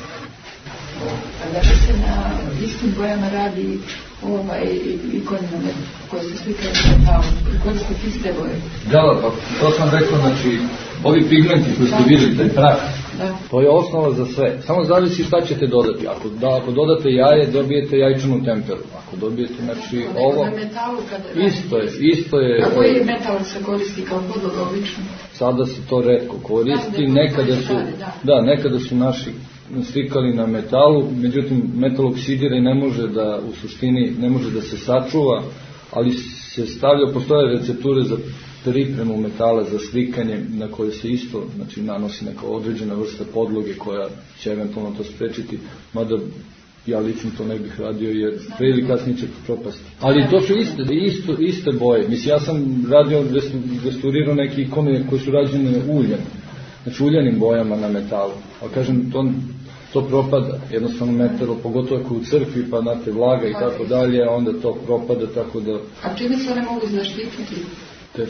A da se na istim bojama radi ovaj ikonima koje se slikaju na metalu, koristite iste boje? Da, pa to sam rekao, znači ovi pigmenti koji ste vidjeli, taj prah, da. To je osnova za sve. Samo zavisi šta ćete dodati. Ako, da, ako dodate jaje, dobijete jajčanu temperu. Ako dobijete, znači ovo, na metalu kada isto je, isto je. A koji metal se koristi kao podloga obično? Sada se to retko koristi, da, nekada su, da. da, nekada su naši slikali na metalu, međutim metal oksidira i ne može da, u suštini, ne može da se sačuva, ali se stavlja, postoje recepture za pripremu metala za slikanje na koje se isto, znači, nanosi neka određena vrsta podloge koja će eventualno to sprečiti, mada ja lično to ne bih radio jer pre ili kasnije će propasti. Ali to su iste, isto, iste boje. Mislim, ja sam radio, restaurirao neke ikone koje su rađene uljem, znači uljanim bojama na metalu. Ali kažem, to, to propada, jednostavno metalo, pogotovo ako u crkvi, pa znate vlaga i tako dalje, onda to propada, tako da... A čime se one mogu zaštititi? Teško.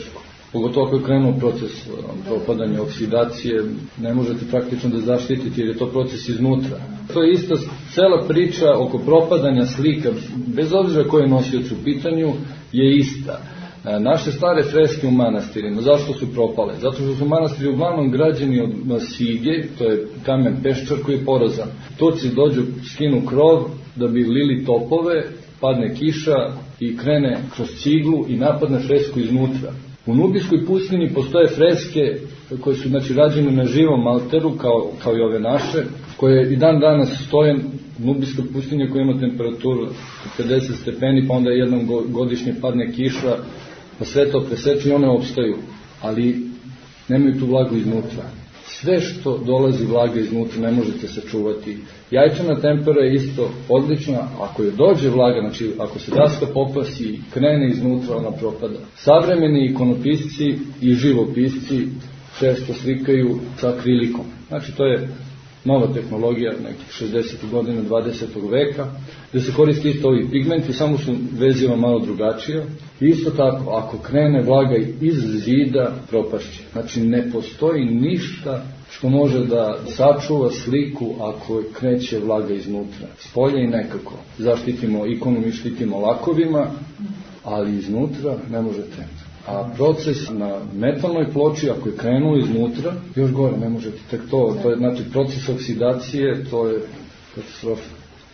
pogotovo ako je krenuo proces propadanja, oksidacije, ne možete praktično da zaštitite jer je to proces iznutra. To je isto cela priča oko propadanja slika, bez obzira koji je nosioc u pitanju, je ista. Naše stare freske u manastirima, zašto su propale? Zato što su manastiri uglavnom građeni od sige, to je kamen peščar koji je porozan. Turci dođu, skinu krov da bi lili topove, padne kiša i krene kroz ciglu i napadne fresku iznutra. U Nubijskoj pustinji postoje freske koje su znači rađene na živom malteru kao, kao i ove naše, koje i dan danas stoje u Nubijskoj pustinji koja ima temperaturu pedeset stepeni, pa onda jednom godišnje padne kiša, pa sve to preseče i one opstaju, ali nemaju tu vlagu iznutra. Sve što dolazi vlaga iznutra ne možete sačuvati. Jajčana tempera je isto odlična, ako je dođe vlaga, znači ako se daska popasi i krene iznutra, ona propada. Savremeni ikonopisci i živopisci često slikaju sa akrilikom. Znači to je nova tehnologija, nekih šezdesetih godina dvadesetog veka, gde se koristi isto ovi pigmenti, samo su veziva malo drugačija. Isto tako, ako krene vlaga iz zida, propašće. Znači, ne postoji ništa što može da sačuva sliku ako kreće vlaga iznutra. Spolje i nekako. Zaštitimo ikonu, mi štitimo lakovima, ali iznutra ne možete. A proces na metalnoj ploči, ako je krenuo iznutra, još gore, ne možete tek to. To je, znači, proces oksidacije, to je katastrofa.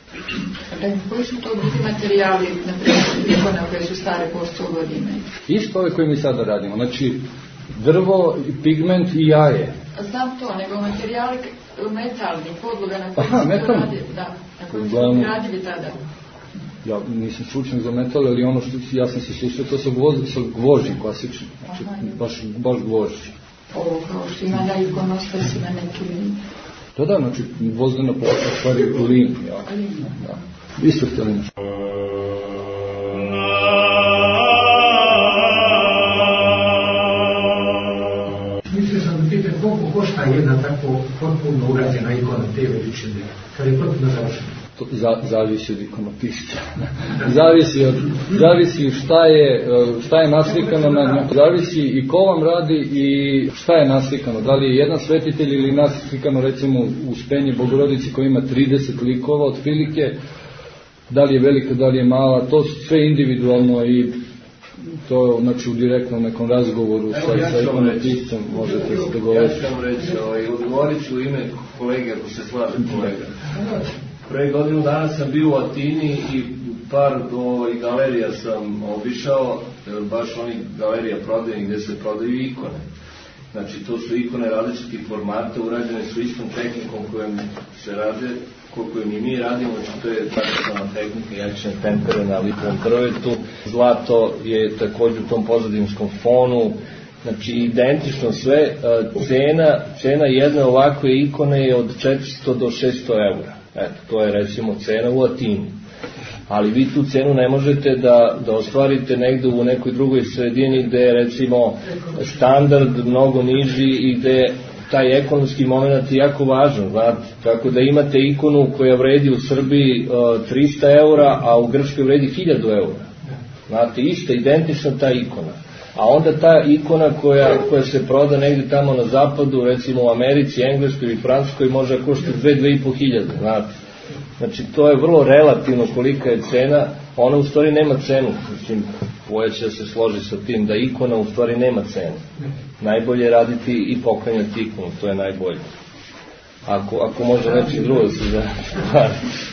Koji su to drugi materijali, na primjer, ikone koje su stare po sto godine? Isto ove koje mi sada radimo, znači drvo, pigment i jaje. Znam to, nego materijali metalni, podloga na koji su to radili, da, na koji su to radili tada. Ja nisam slučan za metal, ali ono što ja sam se slušao, to sa gvožđi, sa gvožđi klasično, znači baš, baš gvožđi. Ovo kao što ima da ikonostas ima neki lin. Da, da, znači gvozdena ploča, stvari lin, ja. Da. Isto htjeli nešto. Mislio sam da pita koliko košta jedna tako potpuno urađena ikona te veličine, kad je potpuno završena. To za, zavisi od ikonopisca. zavisi od zavisi šta je šta je naslikano na njoj. Zavisi i ko vam radi i šta je naslikano. Da li je jedan svetitelj ili naslikano recimo u Spenji Bogorodici koja ima trideset likova otprilike. Da li je velika, da li je mala, to sve individualno i to znači u direktnom nekom razgovoru sa, ja sa ikonopiscem možete se dogovoriti. Ja ću vam reći, ovaj, odgovorit ću u ime kolege, ako se slaže kolega. Pre godinu dana sam bio u Atini i par ovaj, galerija sam obišao, baš onih galerija prodajnih gde se prodaju ikone. Znači to su ikone različitih formata, urađene su istom tehnikom kojom se rade, kojom i mi radimo, znači to je takozvana tehnika jajčane tempere na likovom drvetu. Zlato je također u tom pozadinskom fonu, znači identično sve, cena, cena jedne ovakve ikone je od četiristo do šesto eura. Eto, to je recimo cena u Atini. Ali vi tu cenu ne možete da, da ostvarite negde u nekoj drugoj sredini gde je recimo standard mnogo niži i gde taj ekonomski moment je jako važan, znate, kako da imate ikonu koja vredi u Srbiji uh, trista eura, a u Grčkoj vredi hiljadu eura. Znate, ista, identična ta ikona. A onda ta ikona koja, koja se proda negde tamo na zapadu, recimo u Americi, Engleskoj i Francuskoj, može koštati dve, dve i po hiljade, znate. Znači, to je vrlo relativno kolika je cena, ona u stvari nema cenu. Mislim, Voja će se složi sa tim da ikona u stvari nema cenu. Najbolje je raditi i poklanjati ikonu, to je najbolje. Ako, ako može reći drugo da se radi.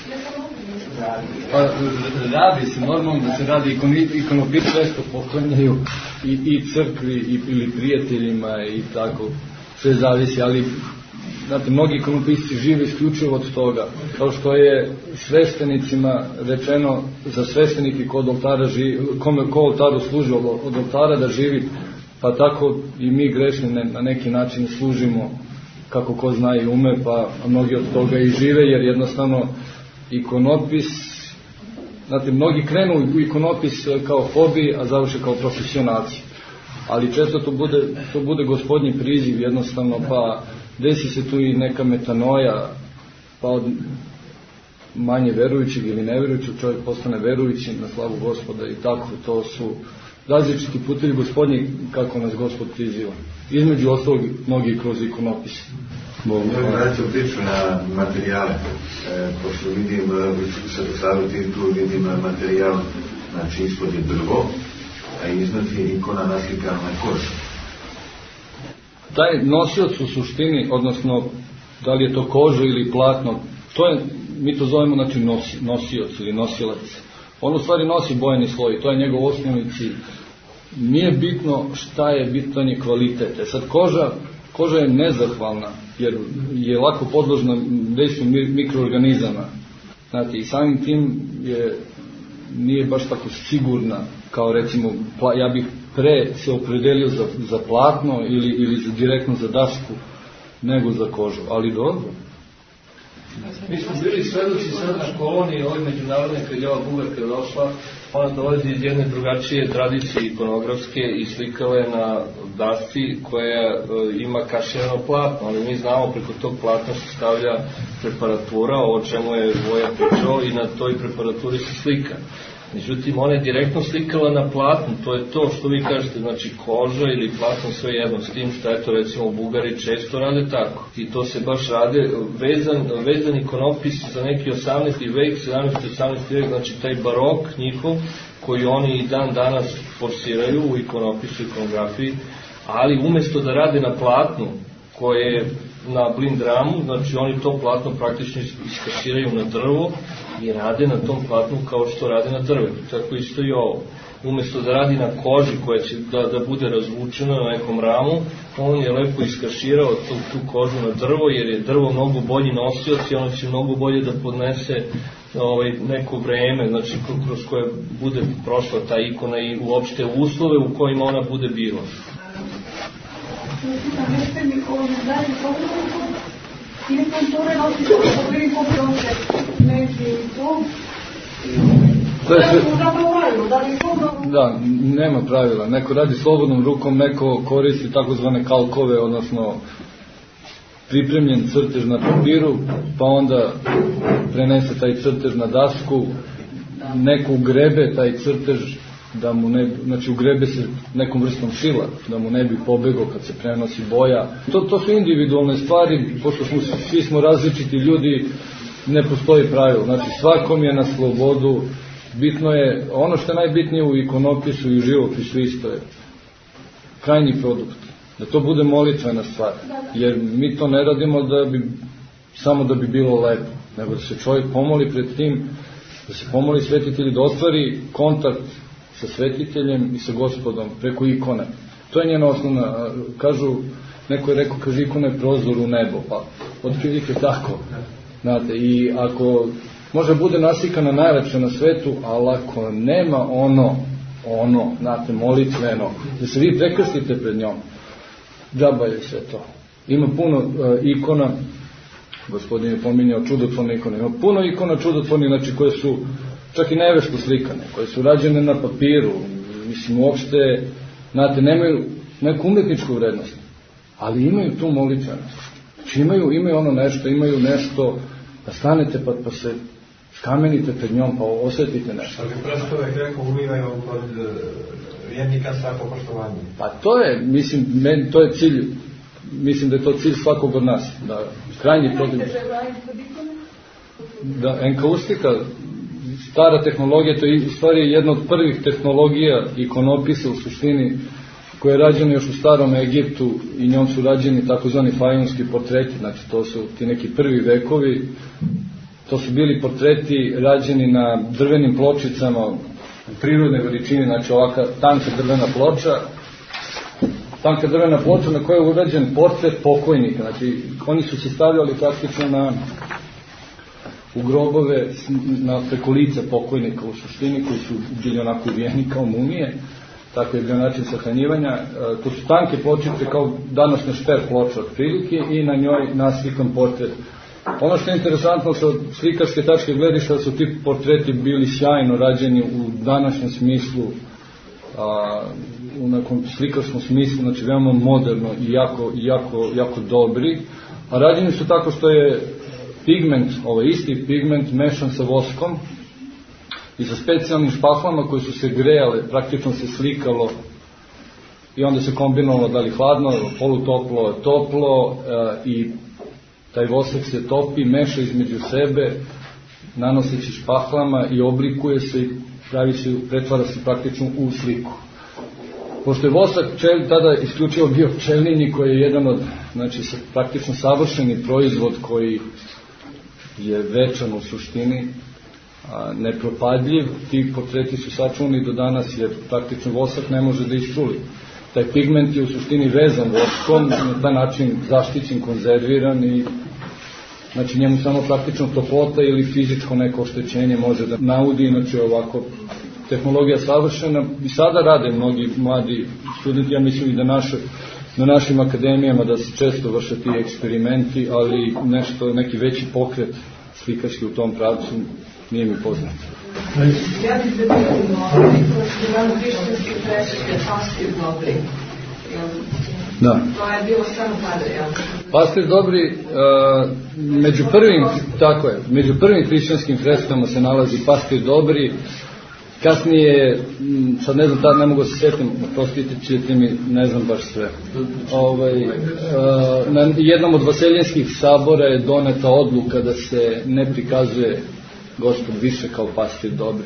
Pa radi se, normalno da se radi ikonopis, često poklanjaju i, i crkvi i, ili prijateljima i tako, sve zavisi, ali znate, mnogi ikonopisci žive isključivo od toga, kao što je sveštenicima rečeno za sveštenike kod oltara živi, kome ko oltaru služi od oltara da živi, pa tako i mi grešni ne, na neki način služimo kako ko zna i ume, pa mnogi od toga i žive, jer jednostavno ikonopis, znate, mnogi krenu u ikonopis kao hobi, a završe kao profesionalci. Ali često to bude, to bude gospodnji priziv jednostavno, pa desi se tu i neka metanoja, pa od manje verujućeg ili neverujućeg čovjek postane verujući na slavu Gospoda i tako, to su različiti putevi gospodnji kako nas Gospod priziva. Između ostalog mnogi kroz ikonopis. Mogu vratiti u priču na materijale. E, pošto vidim, sad u Savetu tu vidim materijal, znači ispod je drvo, a iznad je ikona naslikana na koži. Taj nosioc u suštini, odnosno da li je to koža ili platno, to je, mi to zovemo znači nosi, nosioc ili nosilac. On u stvari nosi bojeni sloj, to je njegov osnovni cilj. Nije bitno šta je, bitan je kvalitet. E sad koža, koža je nezahvalna, jer je lako podložna dejstvu mikroorganizama. Znate, i samim tim je, nije baš tako sigurna, kao recimo, ja bih pre se opredelio za, za platno ili, ili za, direktno za dasku, nego za kožu, ali dobro. Mi smo bili svedoci sad na koloniji ove međunarodne, kad je ova Bugarka došla, ona dolazi iz jedne drugačije tradicije ikonografske i slikala je na dasci koja e, ima kaširano platno, ali mi znamo preko tog platna se stavlja preparatura, o čemu je Voja pričao, i na toj preparaturi se slika. Međutim, ona je direktno slikala na platnu, to je to što vi kažete, znači koža ili platno, sve jedno, s tim što eto recimo Bugari često rade tako. I to se baš rade, vezan, vezan ikonopis za neki osamnaesti vek, sedamnaesti osamnaesti vek, znači taj barok njihov, koji oni i dan danas forsiraju u ikonopisu, ikonografiji, ali umesto da rade na platnu, koje je na blind ramu, znači oni to platno praktično iskasiraju na drvo i rade na tom platnu kao što rade na drvetu. Tako isto i ovo. Umesto da radi na koži koja će da, da bude razvučena na nekom ramu, on je lepo iskaširao tu, tu kožu na drvo, jer je drvo mnogo bolji nosioc i ono će mnogo bolje da podnese ovaj, neko vreme, znači kroz koje bude prošla ta ikona i uopšte uslove u kojima ona bude bila. Ili kulture nosi to, vidim kako nosi neki to, to je sve... Da, nema pravila. Neko radi slobodnom rukom, neko koristi takozvane kalkove, odnosno pripremljen crtež na papiru, pa onda prenese taj crtež na dasku, neko ugrebe taj crtež, da mu ne, znači ugrebe se nekom vrstom šila, da mu ne bi pobegao kad se prenosi boja. To, to su individualne stvari, pošto smo, svi smo različiti ljudi, ne postoji pravilo. Znači svakom je na slobodu, bitno je, ono što je najbitnije u ikonopisu i u živopisu isto je krajnji produkt, da to bude molitvena stvar, jer mi to ne radimo da bi, samo da bi bilo lepo, nego da se čovjek pomoli pred tim, da se pomoli svetitelji, da ostvari kontakt sa svetiteljem i sa Gospodom preko ikone. To je njena osnovna, kažu, neko je rekao, kaže, ikona je prozor u nebo, pa otprilike tako. Znate, i ako može bude naslikana najlepše na svetu, ali ako nema ono, ono, znate, molitveno, da se vi prekrstite pred njom, džaba je sve to. Ima puno uh, ikona, gospodin je pominjao čudotvorne ikone, ima puno ikona čudotvornih, znači koje su čak i nevešto slikane, koje su rađene na papiru, mislim, uopšte, znate, nemaju neku umetničku vrednost, ali imaju tu molitvenost. Znači imaju, imaju ono nešto, imaju nešto, da stanete pa, pa se skamenite pred njom, pa osjetite nešto. Ali predstave Greko ulivaju kod vjernika svako poštovanje. Pa to je, mislim, meni, to je cilj, mislim da je to cilj svakog od nas, da krajnji produkt. Da, enkaustika, stara tehnologija, to je u stvari jedna od prvih tehnologija ikonopisa u suštini, koja je rađena još u starom Egiptu i njom su rađeni takozvani fajonski portreti, znači to su ti neki prvi vekovi, to su bili portreti rađeni na drvenim pločicama u prirodne veličine, znači ovaka tanka drvena ploča, tanka drvena ploča na kojoj je urađen portret pokojnika, znači oni su se stavljali praktično na u grobove na preko lica pokojnika u suštini, koji su bili onako uvijeni kao mumije, tako je bio način sahranjivanja. To su tanke pločice kao današnja šper ploča otprilike i na njoj naslikan portret. Ono što je interesantno sa slikarske tačke gledišta, su ti portreti bili sjajno rađeni u današnjem smislu, a, u nekom slikarskom smislu, znači veoma moderno i jako, jako, jako dobri, a rađeni su tako što je pigment, ovaj isti pigment mešan sa voskom i sa specijalnim špahlama koje su se grejale, praktično se slikalo i onda se kombinovalo da li hladno, polutoplo, toplo e, i taj vosak se topi, meša između sebe, nanoseći špahlama i oblikuje se i pravi se, pretvara se praktično u sliku. Pošto je vosak pčel, tada isključivo bio pčelinji koji je jedan od, znači praktično savršeni proizvod koji je večan u suštini, a, nepropadljiv, ti portreti su sačuvani do danas jer praktično vosak ne može da isčuli. Taj pigment je u suštini vezan voskom, na taj način zaštićen, konzerviran i znači njemu samo praktično toplota ili fizičko neko oštećenje može da naudi, znači ovako tehnologija savršena i sada rade mnogi mladi studenti, ja mislim i da naše, na našim akademijama da se često vrše ti eksperimenti, ali nešto, neki veći pokret slikački u tom pravcu nije mi poznat. Ja bih se pitao, ono hrišćanske freske, Pastir Dobri. Da. To je bilo samo tada, jel? Pastir Dobri, uh, među prvim, tako je, među prvim hrišćanskim freskama se nalazi Pastir Dobri. Kasnije, sad ne znam, tad ne mogu se sjetim, prostite ćete mi, ne znam baš sve. Ovaj, uh, na jednom od vaseljenskih sabora je doneta odluka da se ne prikazuje Gospod više kao Pastir Dobri.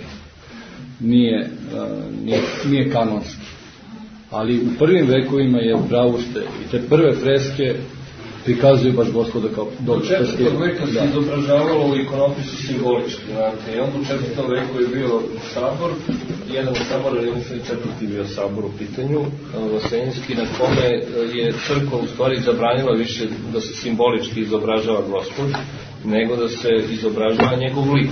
Nije, uh, nije, nije kanonski. Ali u prvim vekovima je upravo ste i te prve freske prikazuju baš Gospoda kao Dobri. U četvrtom veka se izobražavalo u ikonopisu simbolički, znate, i onda u četvrtom veku je bio sabor, jedan od sabora, ne mislim četvrti bio sabor u pitanju, vaseljenski, na kome je crkva u stvari zabranila više da se simbolički izobražava Gospod, nego da se izobražava njegov lik.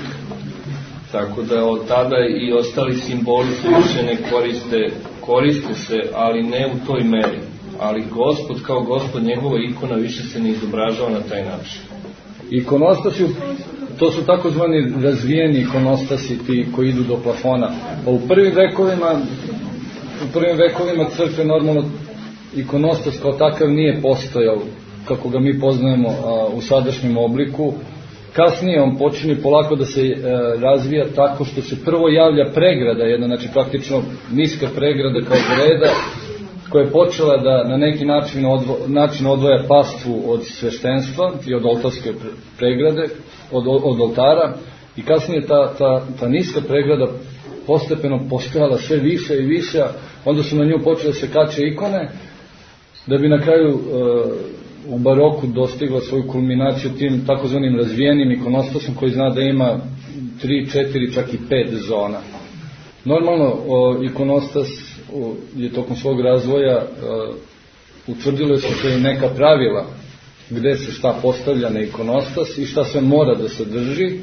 Tako da od tada i ostali simboli se više ne koriste, koriste se, ali ne u toj meri. Ali Gospod kao Gospod, njegova ikona više se ne izobražava na taj način. Ikonostasi, to su takozvani razvijeni ikonostasi ti koji idu do plafona. Pa u prvim vekovima, u prvim vekovima crkve normalno ikonostas kao takav nije postojao, kako ga mi poznajemo a, u sadašnjem obliku. Kasnije on počinje polako da se e, razvija tako što se prvo javlja pregrada, jedna znači praktično niska pregrada kao greda, koja je počela da na neki način, odvo, način odvoja pastvu od sveštenstva i od oltarske pregrade, od, od oltara, i kasnije ta, ta, ta niska pregrada postepeno postojala sve više i više, onda su na nju počele da se kače ikone, da bi na kraju e, u baroku dostigla svoju kulminaciju tim takozvanim razvijenim ikonostasom koji zna da ima tri, četiri, čak i pet zona. Normalno o, ikonostas o, je tokom svog razvoja o, utvrdilo su se i neka pravila gde se šta postavlja na ikonostas i šta sve mora da se drži.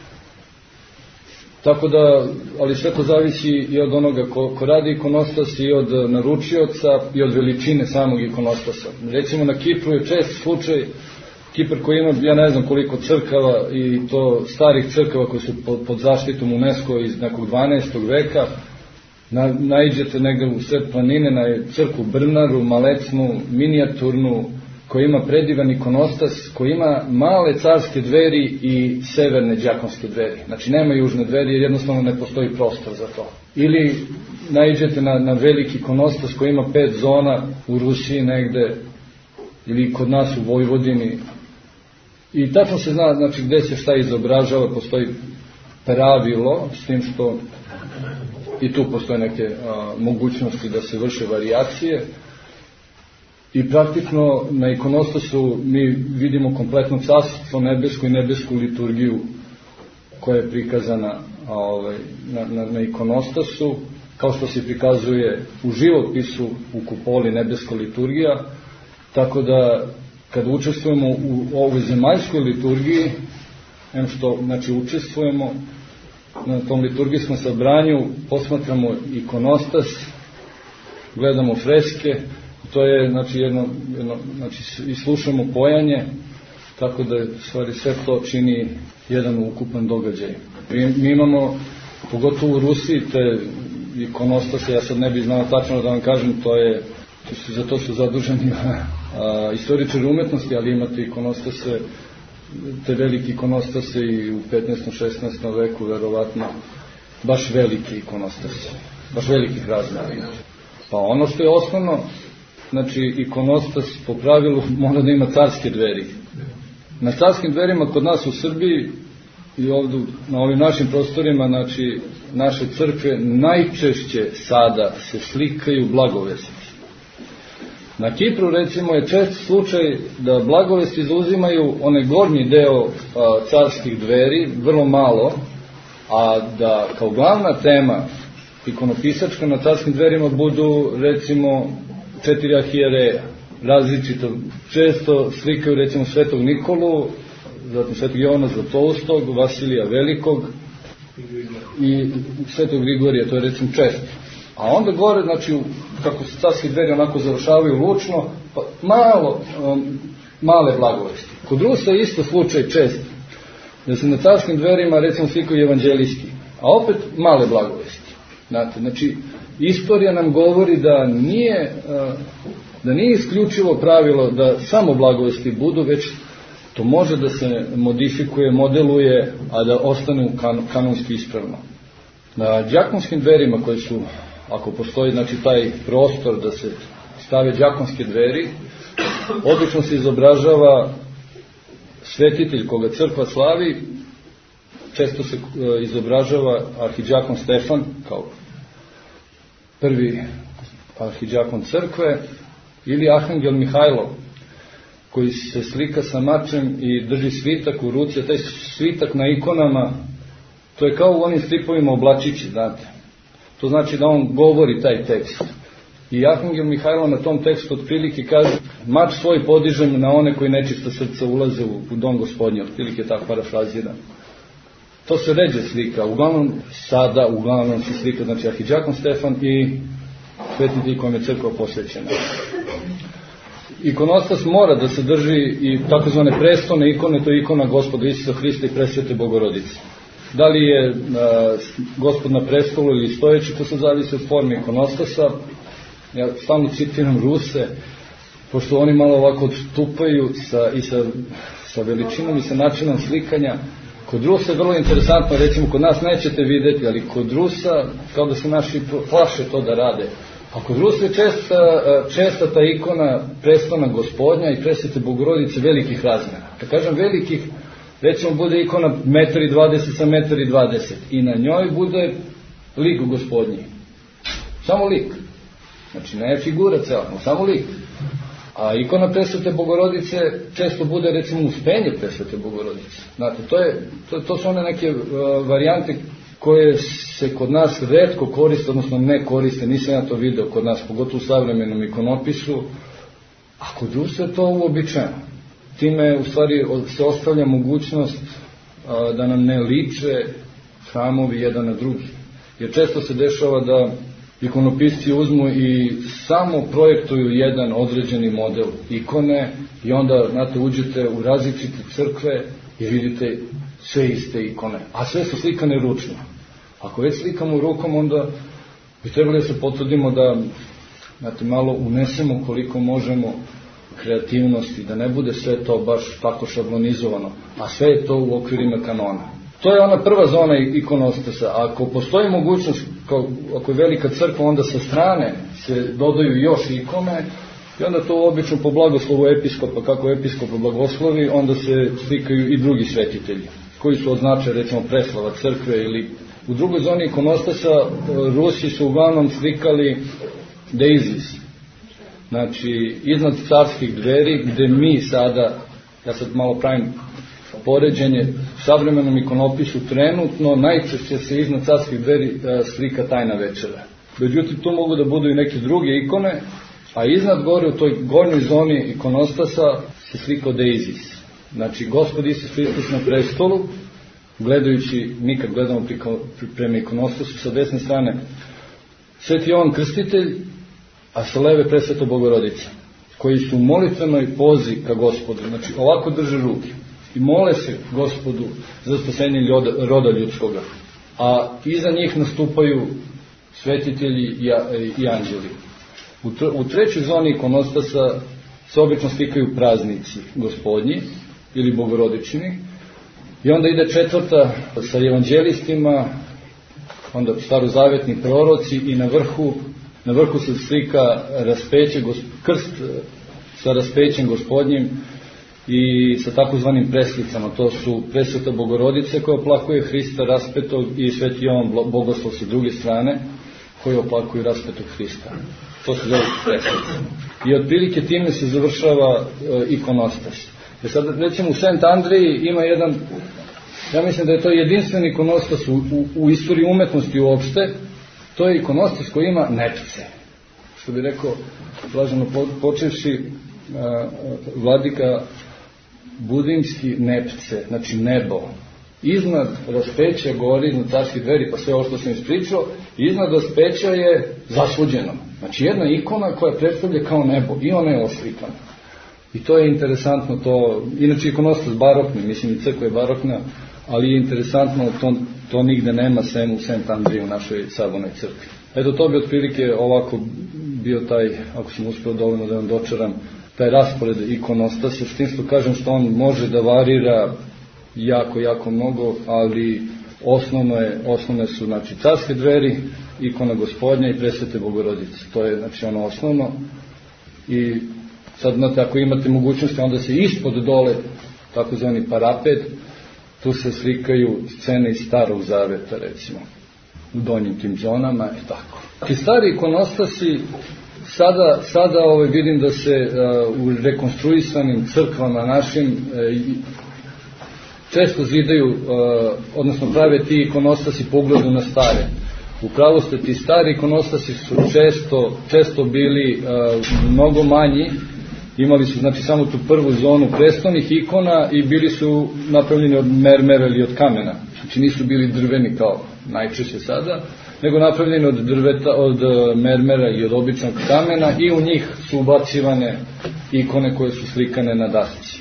Tako da, ali sve to zavisi i od onoga ko, ko radi ikonostas i od naručioca i od veličine samog ikonostasa. Recimo na Kipru je čest slučaj, Kipar koji ima, ja ne znam koliko crkava i to starih crkava koje su pod, pod zaštitom UNESCO iz nekog dvanaestog veka, na, naiđete negde u sred planine na crkvu Brnaru, malecnu, minijaturnu, koji ima predivan ikonostas, koji ima male carske dveri i severne đakonske dveri. Znači nema južne dveri jer jednostavno ne postoji prostor za to. Ili naiđete na, na veliki ikonostas koji ima pet zona u Rusiji negde, ili kod nas u Vojvodini. I tačno se zna, znači, gde se šta izobražava, postoji pravilo, s tim što i tu postoje neke a, mogućnosti da se vrše varijacije. I praktično na ikonostasu mi vidimo kompletno carstvo nebesko i nebesku liturgiju koja je prikazana ovaj, na, na, na ikonostasu, kao što se prikazuje u živopisu u kupoli nebeska liturgija, tako da kad učestvujemo u ovoj zemaljskoj liturgiji, em što znači učestvujemo na tom liturgijskom sabranju, posmatramo ikonostas, gledamo freske, to je znači jedno, jedno znači i slušamo pojanje, tako da stvari sve to čini jedan ukupan događaj. Mi, mi imamo, pogotovo u Rusiji, te ikonostase, ja sad ne bih znao tačno da vam kažem, to je, za to su zaduženi a, istoričari umetnosti, ali imate ikonostase, te veliki ikonostase i u petnaestom šesnaestom veku, verovatno. baš veliki ikonostas, baš velikih razmjera. Pa ono što je osnovno, znači ikonostas po pravilu mora da ima carske dveri. Na carskim dverima kod nas u Srbiji i ovdje na ovim našim prostorima, znači naše crkve najčešće sada se slikaju blagovesti. Na Kipru recimo je čest slučaj da blagovesti zauzimaju onaj gornji deo a, carskih dveri, vrlo malo, a da kao glavna tema ikonopisačka na carskim dverima budu recimo četiri arhijereja, različito, često slikaju recimo Svetog Nikolu, zatim Svetog Jovana Zlatoustog, Vasilija Velikog i Svetog Grigorija, to je recimo često. A onda gore, znači, kako se carske dveri onako završavaju lučno, pa malo, um, male blagovesti. Kod Rusa je isto slučaj čest, da se na carskim dverima recimo slikaju evanđelijski, a opet male blagovesti. Znate, znači, istorija nam govori da nije, uh, da nije isključivo pravilo da samo blagovesti budu, već to može da se modifikuje, modeluje, a da ostane u kan, kanonski ispravno. Na đakonskim dverima koje su, ako postoji znači taj prostor da se stave đakonske dveri, obično se izobražava svetitelj koga crkva slavi, često se izobražava arhidžakon Stefan kao prvi arhidžakon crkve, ili arhangel Mihajlo koji se slika sa mačem i drži svitak u ruci, a taj svitak na ikonama, to je kao u onim stripovima Oblačići, znate. To znači da on govori taj tekst. I arhangel Mihajlo na tom tekstu otprilike kaže: mač svoj podižem na one koji nečista srca ulaze u, u dom Gospodnji, otprilike tako parafrazira. To se ređe slika, uglavnom sada, uglavnom se slika, znači arhidžakon Stefan i svetitelj kojem je crkva posvećena. Ikonostas mora da sadrži i takozvane prestone ikone, to je ikona Gospoda Isusa Hrista i Presvete Bogorodice. Da li je a, Gospod na prestolu ili stojeći, to se zavisi od forme ikonostasa. Ja stalno citiram Ruse, pošto oni malo ovako odstupaju sa, i sa, sa veličinom i sa načinom slikanja. Kod Rusa je vrlo interesantno, recimo kod nas nećete vidjeti, ali kod Rusa, kao da se naši plaše to da rade, a kod Rusa je česta, česta ta ikona prestona Gospodnja i Presvete Bogorodice velikih razmjera. Kad kažem velikih, recimo bude ikona metar i dvadeset sa metar i dvadeset i na njoj bude lik Gospodnji. Samo lik. Znači ne je figura cela, no samo lik. A ikona Presvete Bogorodice često bude recimo uspenje Presvete Bogorodice. Znate, to, je, to, to su one neke uh, varijante koje se kod nas retko koriste, odnosno ne koriste, nisam ja to video kod nas, pogotovo u savremenom ikonopisu, a kod Rusa je to uobičajeno. Time u stvari se ostavlja mogućnost a, da nam ne liče hramovi jedan na drugi. Jer često se dešava da ikonopisci uzmu i samo projektuju jedan određeni model ikone i onda, znate, uđete u različite crkve i vidite sve iste ikone, a sve su slikane ručno. Ako već slikamo rukom, onda bi trebali da se potrudimo da, znate, malo unesemo koliko možemo kreativnosti, da ne bude sve to baš tako šablonizovano, a sve je to u okvirima kanona. To je ona prva zona ikonostasa. Ako postoji mogućnost, kao, ako je velika crkva, onda sa strane se dodaju još ikone i onda to obično po blagoslovu episkopa, kako episkop blagoslovi, onda se slikaju i drugi svetitelji, koji su označe recimo preslava crkve. Ili u drugoj zoni ikonostasa Rusi su uglavnom slikali deizis, znači iznad carskih dveri, gde mi sada, ja sad malo pravim poređenje, u savremenom ikonopisu trenutno najčešće se iznad carskih dveri slika tajna večera. Međutim, tu mogu da budu i neke druge ikone, a iznad gore u toj gornjoj zoni ikonostasa se slikao deizis. Znači, Gospod Isus Hristos na prestolu, gledajući, mi kad gledamo prema ikonostasu, sa desne strane Sveti Jovan Krstitelj, a sa leve Presveta Bogorodica, koji su u molitvenoj pozi ka Gospodu, znači ovako drže ruke i mole se Gospodu za spasenje roda ljudskoga, a iza njih nastupaju svetitelji i anđeli. U trećoj zoni ikonostasa se obično slikaju praznici Gospodnji ili Bogorodični, i onda ide četvrta sa evanđelistima, onda starozavetni proroci i na vrhu, na vrhu se slika raspeće, krst sa raspećem Gospodnjim i sa takozvanim preslicama. To su presveta Bogorodice koja oplakuje Hrista raspetog i Sveti Jovan Bogoslov sa druge strane koji oplakuju raspetog Hrista. To se zove preslice. I otprilike time se završava e, ikonostas. Jer sad recimo u Sent Andreji ima jedan, ja mislim da je to jedinstveni ikonostas u, u, u istoriji umetnosti uopšte, to je ikonostas koji ima nepce. Što bi rekao, blaženo počevši a, vladika budimski nepce, znači nebo. Iznad raspeća gori, iznad carskih dveri, pa sve ovo što sam ispričao, iznad raspeća je zasluđeno. Znači jedna ikona koja predstavlja kao nebo i ona je oslikana. I to je interesantno, to, inače ikonostas barokni, mislim i crkva je barokna, ali je interesantno, to, to nigde nema sem u Sent Andriji u našoj sabornoj crkvi. Eto, to bi otprilike ovako bio taj, ako sam uspio dovoljno da vam dočaram, taj raspored ikonostasa, s tim što kažem što on može da varira jako, jako mnogo, ali osnovno je, osnovne su, znači, carske dveri, ikona Gospodnja i presvete Bogorodice. To je, znači, ono osnovno. I sad, znate, ako imate mogućnosti, onda se ispod dole, takozvani parapet, tu se slikaju scene iz Starog Zaveta, recimo, u donjim tim zonama i tako. I stari ikonostasi, sada, sada ovaj, vidim da se uh, u rekonstruisanim crkvama našim uh, često zidaju, uh, odnosno prave ti ikonostasi po ugledu na stare. Upravo ste, ti stari ikonostasi su često, često bili uh, mnogo manji, imali su znači samo tu prvu zonu prestolnih ikona i bili su napravljeni od mermera ili od kamena. Znači nisu bili drveni kao najčešće sada, nego napravljeni od drveta, od mermera i od običnog kamena i u njih su ubacivane ikone koje su slikane na dasci.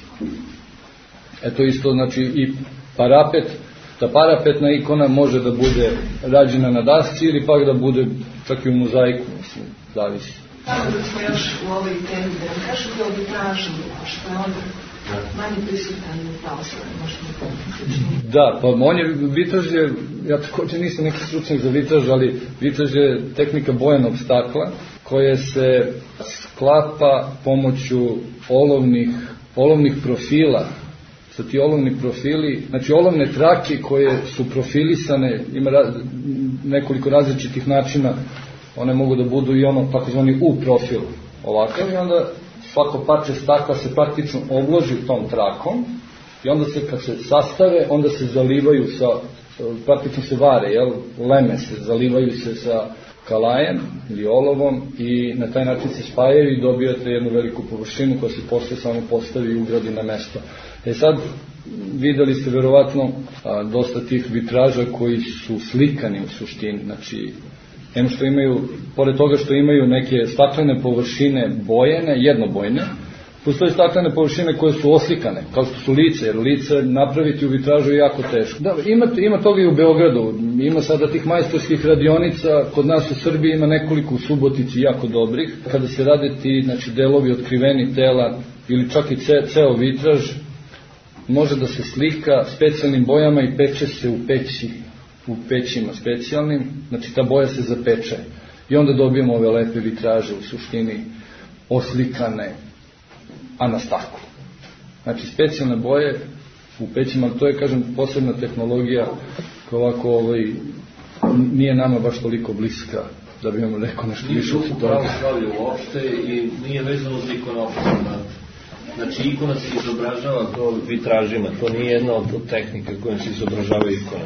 Eto isto znači i parapet, ta parapetna ikona može da bude rađena na dasci ili pak da bude čak i u mozaiku, mislim, zavisi. Tako da smo još u ovoj temi, da vam kažete o vitražu, što je onda manje prisutan u pravoslavlju, možda. Da, pa on je, vitraž je, ja također nisam neki stručnjak za vitraž, ali vitraž je tehnika bojanog stakla, koje se sklapa pomoću olovnih, olovnih profila. Sa ti olovni profili, znači olovne trake koje su profilisane, ima raz, nekoliko različitih načina, one mogu da budu i ono takozvani U profil ovakav i onda svako parče stakla se praktično obloži tom trakom i onda se kad se sastave, onda se zalivaju sa, praktično se vare, jel, leme se, zalivaju se sa kalajem ili olovom i na taj način se spajaju i dobijate jednu veliku površinu koja se posle samo postavi i ugradi na mesto. E sad, videli ste verovatno a, dosta tih vitraža koji su slikani u suštini, znači em što imaju, pored toga što imaju neke staklene površine bojene, jednobojne, postoje staklene površine koje su oslikane, kao što su lice, jer lice napraviti u vitražu je jako teško. Da, ima, ima toga i u Beogradu, ima sada tih majstorskih radionica, kod nas u Srbiji ima nekoliko u Subotici jako dobrih, kada se rade ti, znači, delovi otkriveni tela ili čak i ce, ceo vitraž, može da se slika specijalnim bojama i peče se u peći, u pećima specijalnim, znači ta boja se zapeče i onda dobijemo ove lepe vitraže u suštini oslikane, a na staklu. Znači specijalne boje u pećima, to je, kažem, posebna tehnologija koja ovako ovaj, nije nama baš toliko bliska da bi vam rekao nešto više od toga. Nije pravoslavlje uopšte i nije vezano za ikonopis. Znači ikona se izobražava to vitražima, to nije jedna od tehnika kojom se izobražava ikona.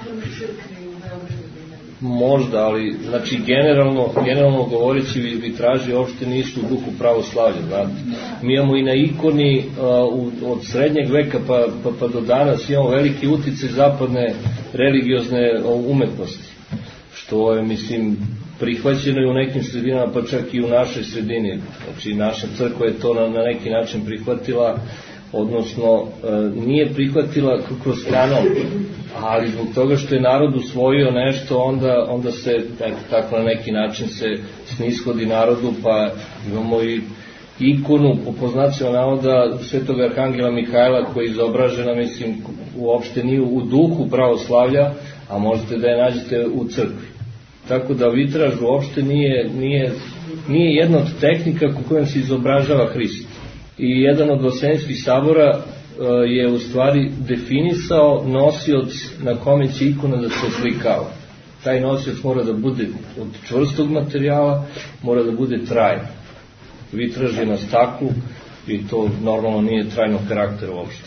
Možda, ali znači generalno, generalno govoreći vitraži uopšte nisu u duhu pravoslavlja. Znate. Mi imamo i na ikoni uh, od srednjeg veka pa, pa, pa do danas imamo veliki uticaj zapadne religiozne umetnosti, što je, mislim, prihvaćeno i u nekim sredinama, pa čak i u našoj sredini. Znači, naša crkva je to na, na neki način prihvatila, odnosno e, nije prihvatila kroz kanon, ali zbog toga što je narod usvojio nešto, onda, onda se eto, tako na neki način se snishodi narodu, pa imamo i ikonu po poznacima navoda Svetog Arhangela Mihajla koji je izobražena, mislim, uopšte nije u duhu pravoslavlja, a možete da je nađete u crkvi. Tako da vitraž uopšte nije, nije, nije jedna od tehnika u kojem se izobražava Hrist. I jedan od Vaseljenskih sabora je u stvari definisao nosioc na kome će ikona da se oslikava. Taj nosioc mora da bude od čvrstog materijala, mora da bude trajan. Vitraž je na staklu i to normalno nije trajnog karaktera uopšte.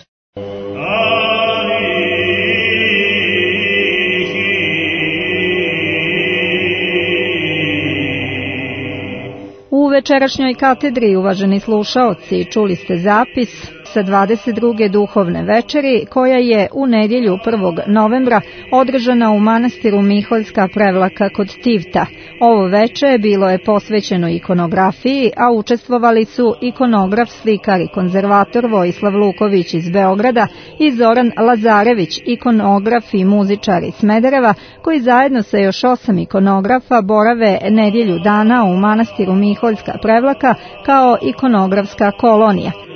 U večerašnjoj katedri, uvaženi slušaoci, čuli ste zapis sa dvadeset druge duhovne večeri, koja je u nedjelju prvog novembra održana u manastiru Miholjska Prevlaka kod Tivta. Ovo veče bilo je posvećeno ikonografiji, a učestvovali su ikonograf, slikar i konzervator Vojislav Luković iz Beograda i Zoran Lazarević, ikonograf i muzičar iz Smedereva, koji zajedno sa još osam ikonografa borave nedjelju dana u manastiru Miholjska Prevlaka kao ikonografska kolonija.